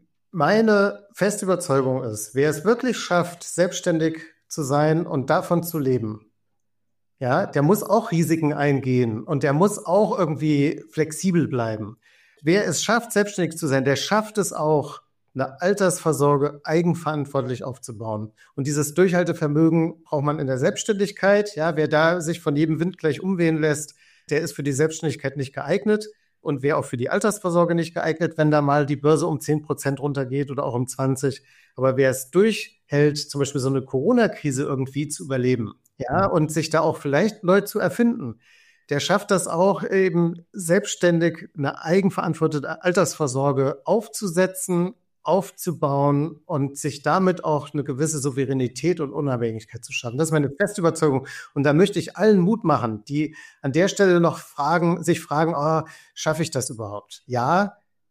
meine feste Überzeugung ist, wer es wirklich schafft, selbstständig zu sein und davon zu leben, ja, der muss auch Risiken eingehen und der muss auch irgendwie flexibel bleiben. Wer es schafft, selbstständig zu sein, der schafft es auch, eine Altersvorsorge eigenverantwortlich aufzubauen. Und dieses Durchhaltevermögen braucht man in der Selbstständigkeit. Ja, wer da sich von jedem Wind gleich umwehen lässt, der ist für die Selbstständigkeit nicht geeignet. Und wäre auch für die Altersvorsorge nicht geeignet, wenn da mal die Börse um 10% runtergeht oder auch um 20%. Aber wer es durchhält, zum Beispiel so eine Corona-Krise irgendwie zu überleben, ja, und sich da auch vielleicht neu zu erfinden, der schafft das auch eben selbstständig eine eigenverantwortete Altersvorsorge aufzusetzen, aufzubauen und sich damit auch eine gewisse Souveränität und Unabhängigkeit zu schaffen. Das ist meine feste Überzeugung. Und da möchte ich allen Mut machen, die an der Stelle noch sich fragen, schaffe ich das überhaupt? Ja,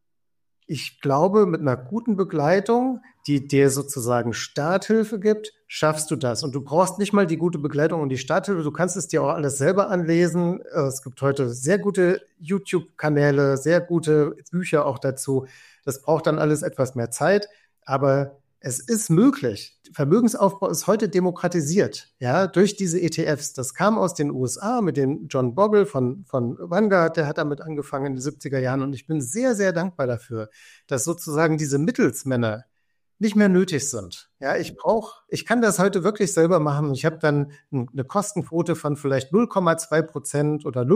ich glaube, mit einer guten Begleitung, die dir sozusagen Starthilfe gibt, schaffst du das. Und du brauchst nicht mal die gute Begleitung und die Starthilfe. Du kannst es dir auch alles selber anlesen. Es gibt heute sehr gute YouTube-Kanäle, sehr gute Bücher auch dazu. Das braucht dann alles etwas mehr Zeit. Aber es ist möglich. Vermögensaufbau ist heute demokratisiert, ja, durch diese ETFs. Das kam aus den USA mit dem John Bogle von Vanguard, der hat damit angefangen in den 70er Jahren. Und ich bin sehr, sehr dankbar dafür, dass sozusagen diese Mittelsmänner nicht mehr nötig sind. Ja, ich kann das heute wirklich selber machen. Ich habe dann eine Kostenquote von vielleicht 0,2% oder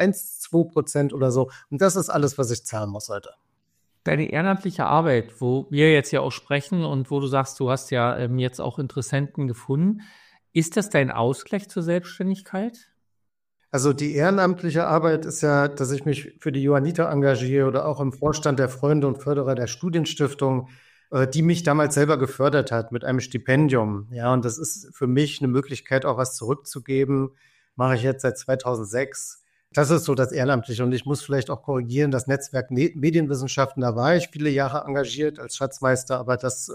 0,12% oder so. Und das ist alles, was ich zahlen muss heute. Deine ehrenamtliche Arbeit, wo wir jetzt ja auch sprechen und wo du sagst, du hast ja jetzt auch Interessenten gefunden, ist das dein Ausgleich zur Selbstständigkeit? Also die ehrenamtliche Arbeit ist ja, dass ich mich für die Johanniter engagiere oder auch im Vorstand der Freunde und Förderer der Studienstiftung, die mich damals selber gefördert hat mit einem Stipendium. Ja, und das ist für mich eine Möglichkeit, auch was zurückzugeben. Mache ich jetzt seit 2006. Das ist so das Ehrenamtliche. Und ich muss vielleicht auch korrigieren, das Netzwerk Medienwissenschaften, da war ich viele Jahre engagiert als Schatzmeister, aber das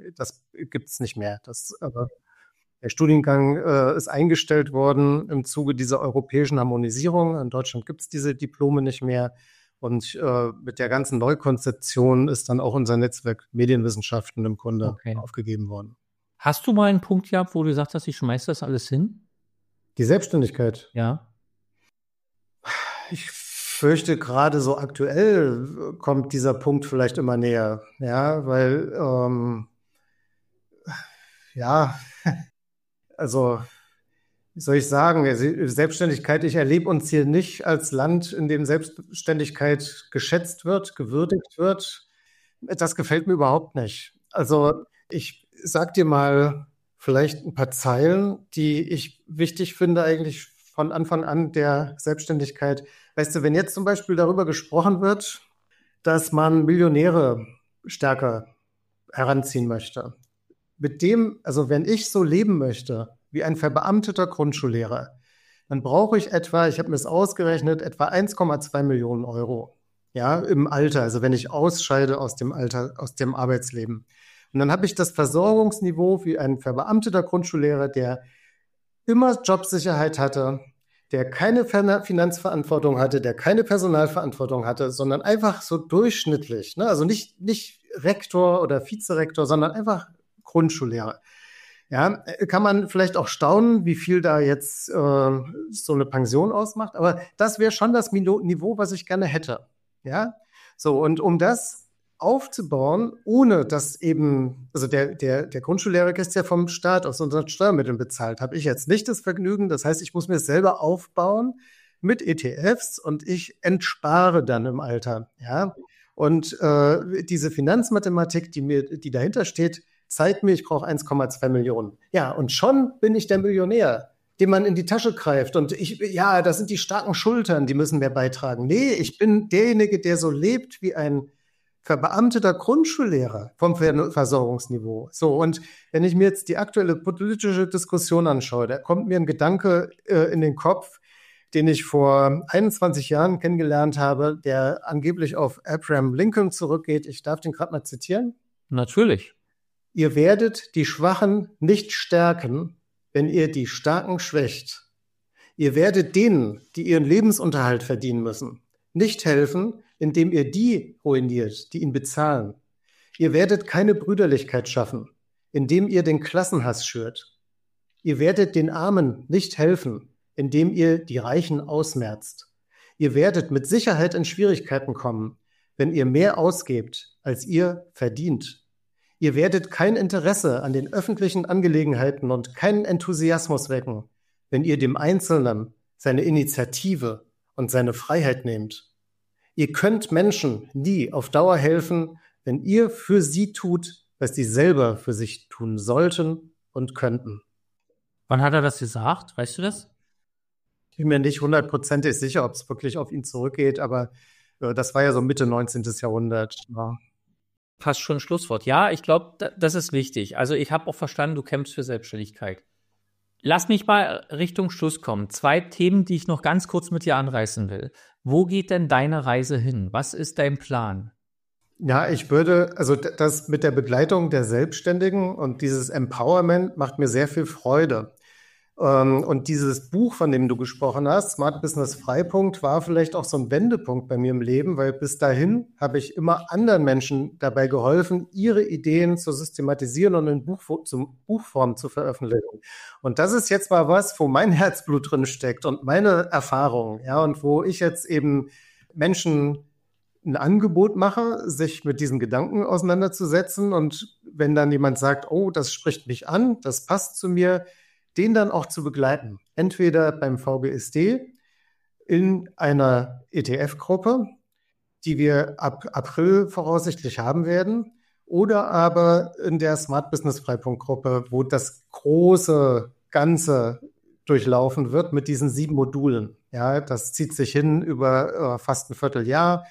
gibt's nicht mehr. Der Studiengang ist eingestellt worden im Zuge dieser europäischen Harmonisierung. In Deutschland gibt's diese Diplome nicht mehr. Und mit der ganzen Neukonzeption ist dann auch unser Netzwerk Medienwissenschaften im Grunde aufgegeben worden. Hast du mal einen Punkt gehabt, wo du gesagt hast, ich schmeiß das alles hin? Die Selbstständigkeit? Ja. Ich fürchte, gerade so aktuell kommt dieser Punkt vielleicht immer näher. Ja, weil, also, wie soll ich sagen, Selbstständigkeit, ich erlebe uns hier nicht als Land, in dem Selbstständigkeit geschätzt wird, gewürdigt wird. Das gefällt mir überhaupt nicht. Also, ich sag dir mal vielleicht ein paar Zeilen, die ich wichtig finde eigentlich von Anfang an der Selbstständigkeit. Weißt du, wenn jetzt zum Beispiel darüber gesprochen wird, dass man Millionäre stärker heranziehen möchte, also wenn ich so leben möchte, wie ein verbeamteter Grundschullehrer, dann brauche ich etwa, ich habe mir das ausgerechnet, etwa 1,2 Millionen Euro, ja, im Alter, also wenn ich ausscheide aus dem Arbeitsleben. Und dann habe ich das Versorgungsniveau wie ein verbeamteter Grundschullehrer, der immer Jobsicherheit hatte, der keine Finanzverantwortung hatte, der keine Personalverantwortung hatte, sondern einfach so durchschnittlich, ne? Also nicht Rektor oder Vizerektor, sondern einfach Grundschullehrer. Ja, kann man vielleicht auch staunen, wie viel da jetzt so eine Pension ausmacht, aber das wäre schon das Niveau, was ich gerne hätte. Ja, so, und um das aufzubauen, ohne dass eben, also der Grundschullehrer ist ja vom Staat aus unseren Steuermitteln bezahlt, habe ich jetzt nicht das Vergnügen. Das heißt, ich muss mir es selber aufbauen mit ETFs und ich entspare dann im Alter. Ja, und diese Finanzmathematik, die dahinter steht, zeigt mir, ich brauche 1,2 Millionen. Ja, und schon bin ich der Millionär, dem man in die Tasche greift. Und ja, das sind die starken Schultern, die müssen mehr beitragen. Nee, ich bin derjenige, der so lebt wie ein verbeamteter Grundschullehrer vom Versorgungsniveau. So, und wenn ich mir jetzt die aktuelle politische Diskussion anschaue, da kommt mir ein Gedanke in den Kopf, den ich vor 21 Jahren kennengelernt habe, der angeblich auf Abraham Lincoln zurückgeht. Ich darf den gerade mal zitieren. Natürlich. Ihr werdet die Schwachen nicht stärken, wenn ihr die Starken schwächt. Ihr werdet denen, die ihren Lebensunterhalt verdienen müssen, nicht helfen, indem ihr die ruiniert, die ihn bezahlen. Ihr werdet keine Brüderlichkeit schaffen, indem ihr den Klassenhass schürt. Ihr werdet den Armen nicht helfen, indem ihr die Reichen ausmerzt. Ihr werdet mit Sicherheit in Schwierigkeiten kommen, wenn ihr mehr ausgebt, als ihr verdient. Ihr werdet kein Interesse an den öffentlichen Angelegenheiten und keinen Enthusiasmus wecken, wenn ihr dem Einzelnen seine Initiative und seine Freiheit nehmt. Ihr könnt Menschen nie auf Dauer helfen, wenn ihr für sie tut, was sie selber für sich tun sollten und könnten. Wann hat er das gesagt? Weißt du das? Ich bin mir nicht hundertprozentig sicher, ob es wirklich auf ihn zurückgeht, aber das war ja so Mitte 19. Jahrhundert. Ja. Fast schon Schlusswort. Ja, ich glaube, das ist wichtig. Also ich habe auch verstanden, du kämpfst für Selbstständigkeit. Lass mich mal Richtung Schluss kommen. 2 Themen, die ich noch ganz kurz mit dir anreißen will. Wo geht denn deine Reise hin? Was ist dein Plan? Ja, ich würde, also das mit der Begleitung der Selbstständigen und dieses Empowerment macht mir sehr viel Freude. Und dieses Buch, von dem du gesprochen hast, Smart Business Freipunkt, war vielleicht auch so ein Wendepunkt bei mir im Leben, weil bis dahin habe ich immer anderen Menschen dabei geholfen, ihre Ideen zu systematisieren und in Buchform zu veröffentlichen. Und das ist jetzt mal was, wo mein Herzblut drin steckt und meine Erfahrung, ja, und wo ich jetzt eben Menschen ein Angebot mache, sich mit diesen Gedanken auseinanderzusetzen. Und wenn dann jemand sagt, oh, das spricht mich an, das passt zu mir, den dann auch zu begleiten. Entweder beim VGSD in einer ETF-Gruppe, die wir ab April voraussichtlich haben werden, oder aber in der Smart Business Freipunkt-Gruppe, wo das große Ganze durchlaufen wird mit diesen 7 Modulen. Ja, das zieht sich hin über fast ein Vierteljahr.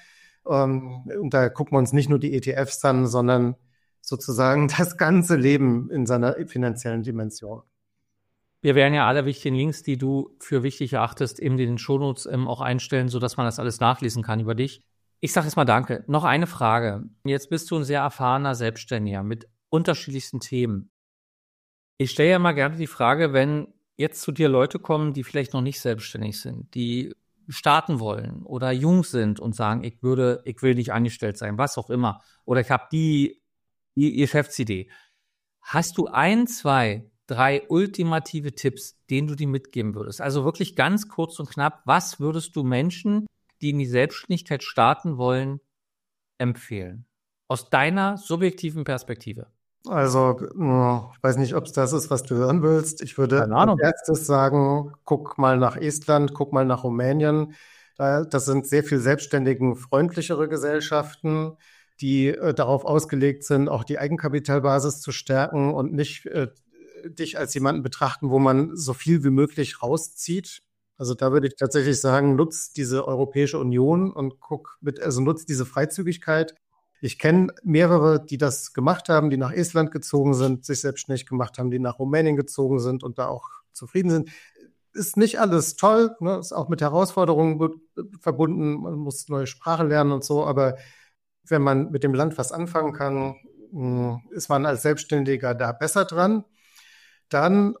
Und da gucken wir uns nicht nur die ETFs an, sondern sozusagen das ganze Leben in seiner finanziellen Dimension. Wir werden ja alle wichtigen Links, die du für wichtig erachtest, in den Shownotes auch einstellen, sodass man das alles nachlesen kann über dich. Ich sage jetzt mal danke. Noch eine Frage. Jetzt bist du ein sehr erfahrener Selbstständiger mit unterschiedlichsten Themen. Ich stelle ja mal gerne die Frage, wenn jetzt zu dir Leute kommen, die vielleicht noch nicht selbstständig sind, die starten wollen oder jung sind und sagen, ich will nicht angestellt sein, was auch immer. Oder ich habe die Geschäftsidee. Hast du 1, 2, 3 ultimative Tipps, denen du dir mitgeben würdest? Also wirklich ganz kurz und knapp, was würdest du Menschen, die in die Selbstständigkeit starten wollen, empfehlen? Aus deiner subjektiven Perspektive. Also, ich weiß nicht, ob es das ist, was du hören willst. Ich würde als erstes sagen, guck mal nach Estland, guck mal nach Rumänien. Das sind sehr viel selbstständigen-freundlichere Gesellschaften, die darauf ausgelegt sind, auch die Eigenkapitalbasis zu stärken und nicht dich als jemanden betrachten, wo man so viel wie möglich rauszieht. Also da würde ich tatsächlich sagen, nutz diese Europäische Union und nutz diese Freizügigkeit. Ich kenne mehrere, die das gemacht haben, die nach Estland gezogen sind, sich selbstständig gemacht haben, die nach Rumänien gezogen sind und da auch zufrieden sind. Ist nicht alles toll, ne? Ist auch mit Herausforderungen verbunden. Man muss neue Sprache lernen und so, aber wenn man mit dem Land was anfangen kann, ist man als Selbstständiger da besser dran. Dann,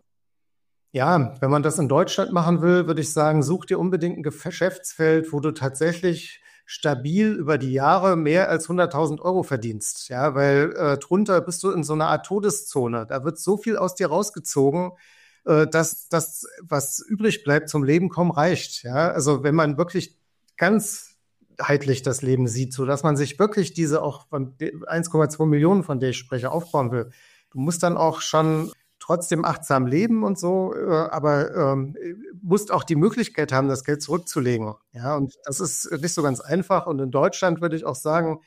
ja, wenn man das in Deutschland machen will, würde ich sagen, such dir unbedingt ein Geschäftsfeld, wo du tatsächlich stabil über die Jahre mehr als 100.000 Euro verdienst. Ja, weil drunter bist du in so einer Art Todeszone. Da wird so viel aus dir rausgezogen, dass das, was übrig bleibt zum Leben kaum reicht. Ja, also wenn man wirklich ganzheitlich das Leben sieht, so dass man sich wirklich diese auch von 1,2 Millionen, von der ich spreche, aufbauen will. Du musst dann auch schon trotzdem achtsam leben und so, aber musst auch die Möglichkeit haben, das Geld zurückzulegen. Ja, und das ist nicht so ganz einfach. Und in Deutschland würde ich auch sagen,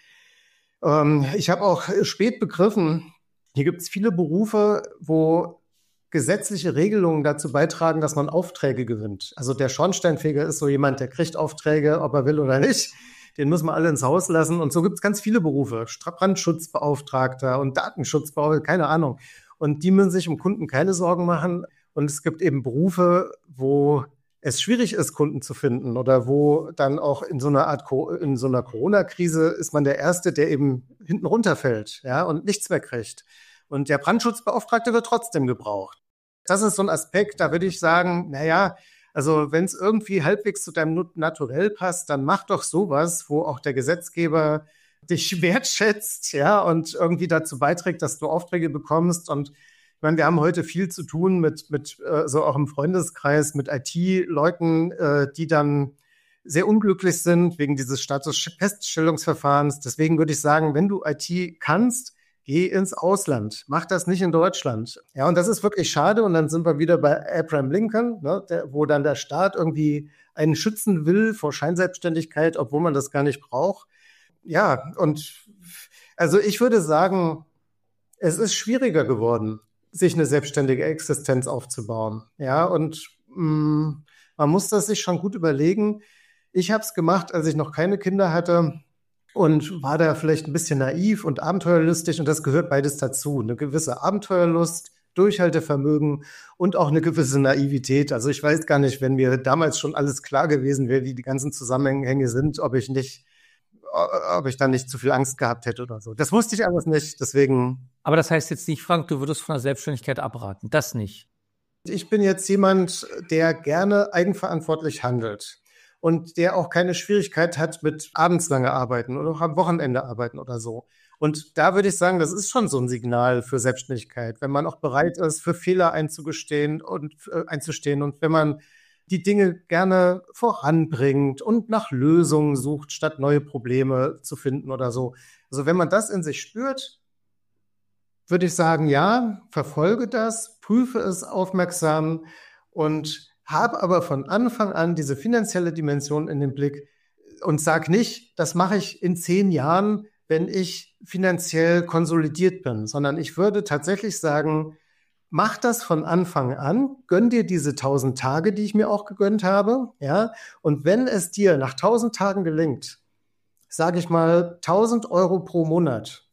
ich habe auch spät begriffen, hier gibt es viele Berufe, wo gesetzliche Regelungen dazu beitragen, dass man Aufträge gewinnt. Also der Schornsteinfeger ist so jemand, der kriegt Aufträge, ob er will oder nicht. Den müssen wir alle ins Haus lassen. Und so gibt es ganz viele Berufe. Brandschutzbeauftragter und Datenschutzbeauftragter, keine Ahnung. Und die müssen sich um Kunden keine Sorgen machen. Und es gibt eben Berufe, wo es schwierig ist, Kunden zu finden oder wo dann auch in so einer Corona-Krise ist man der Erste, der eben hinten runterfällt, ja, und nichts mehr kriegt. Und der Brandschutzbeauftragte wird trotzdem gebraucht. Das ist so ein Aspekt, da würde ich sagen, naja, also wenn es irgendwie halbwegs zu deinem Naturell passt, dann mach doch sowas, wo auch der Gesetzgeber dich wertschätzt, ja, und irgendwie dazu beiträgt, dass du Aufträge bekommst. Und ich meine, wir haben heute viel zu tun mit so auch im Freundeskreis, mit IT-Leuten, die dann sehr unglücklich sind wegen dieses Status-Feststellungsverfahrens. Deswegen würde ich sagen, wenn du IT kannst, geh ins Ausland. Mach das nicht in Deutschland. Ja, und das ist wirklich schade. Und dann sind wir wieder bei Abraham Lincoln, ne, wo dann der Staat irgendwie einen schützen will vor Scheinselbstständigkeit, obwohl man das gar nicht braucht. Ja, und also ich würde sagen, es ist schwieriger geworden, sich eine selbstständige Existenz aufzubauen. Ja, und man muss das sich schon gut überlegen. Ich habe es gemacht, als ich noch keine Kinder hatte und war da vielleicht ein bisschen naiv und abenteuerlustig und das gehört beides dazu. Eine gewisse Abenteuerlust, Durchhaltevermögen und auch eine gewisse Naivität. Also ich weiß gar nicht, wenn mir damals schon alles klar gewesen wäre, wie die ganzen Zusammenhänge sind, ob ich dann nicht zu viel Angst gehabt hätte oder so. Das wusste ich alles nicht, deswegen. Aber das heißt jetzt nicht, Frank, du würdest von der Selbstständigkeit abraten. Das nicht. Ich bin jetzt jemand, der gerne eigenverantwortlich handelt und der auch keine Schwierigkeit hat mit abends lange arbeiten oder auch am Wochenende arbeiten oder so. Und da würde ich sagen, das ist schon so ein Signal für Selbstständigkeit, wenn man auch bereit ist, für Fehler einzustehen und wenn man die Dinge gerne voranbringt und nach Lösungen sucht, statt neue Probleme zu finden oder so. Also wenn man das in sich spürt, würde ich sagen, ja, verfolge das, prüfe es aufmerksam und habe aber von Anfang an diese finanzielle Dimension in den Blick und sag nicht, das mache ich in 10 Jahren, wenn ich finanziell konsolidiert bin, sondern ich würde tatsächlich sagen, mach das von Anfang an, gönn dir diese 1000 Tage, die ich mir auch gegönnt habe, ja, und wenn es dir nach 1000 Tagen gelingt, sage ich mal 1.000 Euro pro Monat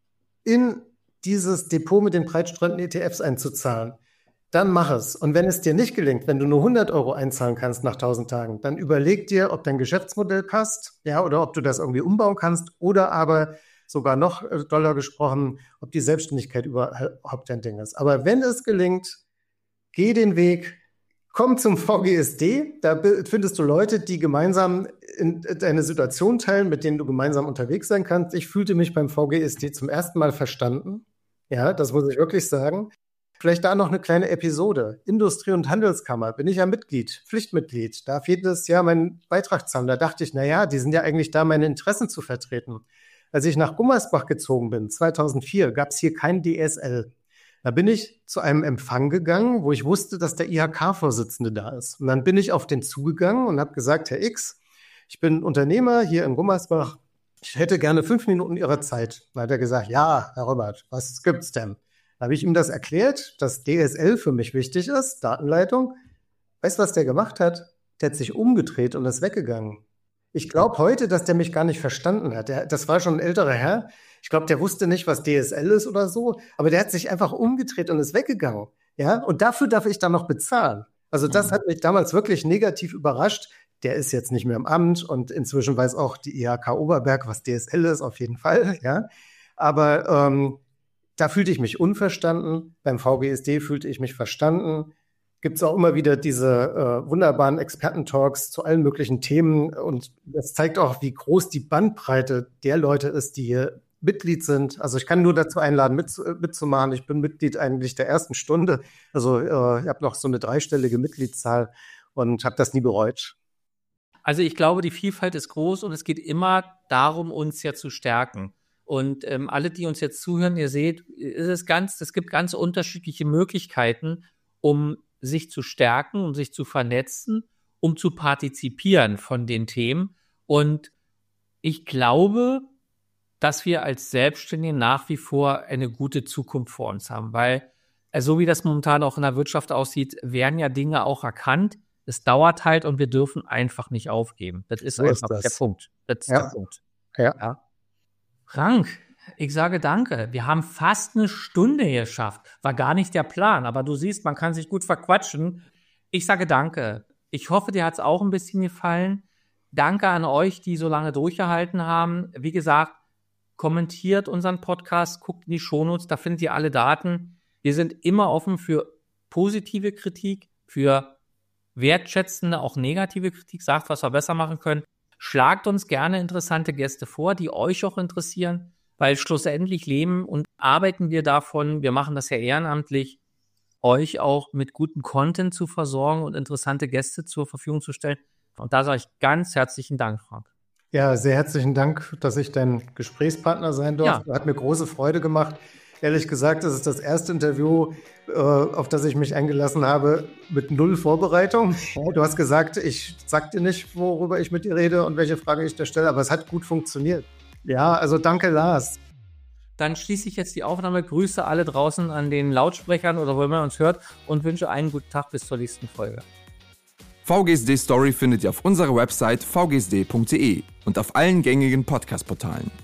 in dieses Depot mit den breitstreuten ETFs einzuzahlen, dann mach es. Und wenn es dir nicht gelingt, wenn du nur 100 Euro einzahlen kannst nach 1000 Tagen, dann überleg dir, ob dein Geschäftsmodell passt, ja, oder ob du das irgendwie umbauen kannst oder aber sogar noch doller gesprochen, ob die Selbstständigkeit überhaupt dein Ding ist. Aber wenn es gelingt, geh den Weg, komm zum VGSD, da findest du Leute, die gemeinsam deine Situation teilen, mit denen du gemeinsam unterwegs sein kannst. Ich fühlte mich beim VGSD zum ersten Mal verstanden. Ja, das muss ich wirklich sagen. Vielleicht da noch eine kleine Episode. Industrie- und Handelskammer, bin ich ja Mitglied, Pflichtmitglied. Darf jedes Jahr meinen Beitrag zahlen. Da dachte ich, naja, die sind ja eigentlich da, meine Interessen zu vertreten. Als ich nach Gummersbach gezogen bin, 2004, gab es hier kein DSL. Da bin ich zu einem Empfang gegangen, wo ich wusste, dass der IHK-Vorsitzende da ist. Und dann bin ich auf den zugegangen und habe gesagt, Herr X, ich bin Unternehmer hier in Gummersbach. Ich hätte gerne 5 Minuten Ihrer Zeit. Da hat er gesagt, ja, Herr Robert, was gibt's denn? Da habe ich ihm das erklärt, dass DSL für mich wichtig ist, Datenleitung. Weißt du, was der gemacht hat? Der hat sich umgedreht und ist weggegangen. Ich glaube heute, dass der mich gar nicht verstanden hat. Das war schon ein älterer Herr. Ich glaube, der wusste nicht, was DSL ist oder so, aber der hat sich einfach umgedreht und ist weggegangen. Ja, und dafür darf ich dann noch bezahlen. Also das hat mich damals wirklich negativ überrascht. Der ist jetzt nicht mehr im Amt und inzwischen weiß auch die IHK Oberberg, was DSL ist, auf jeden Fall. Ja, aber da fühlte ich mich unverstanden. Beim VGSD fühlte ich mich verstanden. Gibt es auch immer wieder diese wunderbaren Experten-Talks zu allen möglichen Themen. Und das zeigt auch, wie groß die Bandbreite der Leute ist, die hier Mitglied sind. Also ich kann nur dazu einladen, mitzumachen. Ich bin Mitglied eigentlich der ersten Stunde. Also ich habe noch so eine 3-stellige Mitgliedszahl und habe das nie bereut. Also ich glaube, die Vielfalt ist groß und es geht immer darum, uns ja zu stärken. Und alle, die uns jetzt zuhören, ihr seht, es gibt ganz unterschiedliche Möglichkeiten, um sich zu stärken, um sich zu vernetzen, um zu partizipieren von den Themen. Und ich glaube, dass wir als Selbstständige nach wie vor eine gute Zukunft vor uns haben, weil so wie das momentan auch in der Wirtschaft aussieht, werden ja Dinge auch erkannt. Es dauert halt und wir dürfen einfach nicht aufgeben. Das ist einfach der Punkt. Das ist der Punkt. Ja. Frank, ich sage danke. Wir haben fast eine Stunde geschafft. War gar nicht der Plan, aber du siehst, man kann sich gut verquatschen. Ich sage danke. Ich hoffe, dir hat es auch ein bisschen gefallen. Danke an euch, die so lange durchgehalten haben. Wie gesagt, kommentiert unseren Podcast, guckt in die Shownotes, da findet ihr alle Daten. Wir sind immer offen für positive Kritik, für wertschätzende, auch negative Kritik. Sagt, was wir besser machen können. Schlagt uns gerne interessante Gäste vor, die euch auch interessieren, weil schlussendlich leben und arbeiten wir davon, wir machen das ja ehrenamtlich, euch auch mit gutem Content zu versorgen und interessante Gäste zur Verfügung zu stellen. Und da sage ich ganz herzlichen Dank, Frank. Ja, sehr herzlichen Dank, dass ich dein Gesprächspartner sein durfte. Ja. Hat mir große Freude gemacht. Ehrlich gesagt, das ist das erste Interview, auf das ich mich eingelassen habe, mit 0 Vorbereitung. Du hast gesagt, ich sag dir nicht, worüber ich mit dir rede und welche Frage ich dir stelle, aber es hat gut funktioniert. Ja, also danke, Lars. Dann schließe ich jetzt die Aufnahme, grüße alle draußen an den Lautsprechern oder wo immer man uns hört und wünsche einen guten Tag bis zur nächsten Folge. VGSD Story findet ihr auf unserer Website vgsd.de und auf allen gängigen Podcast-Portalen.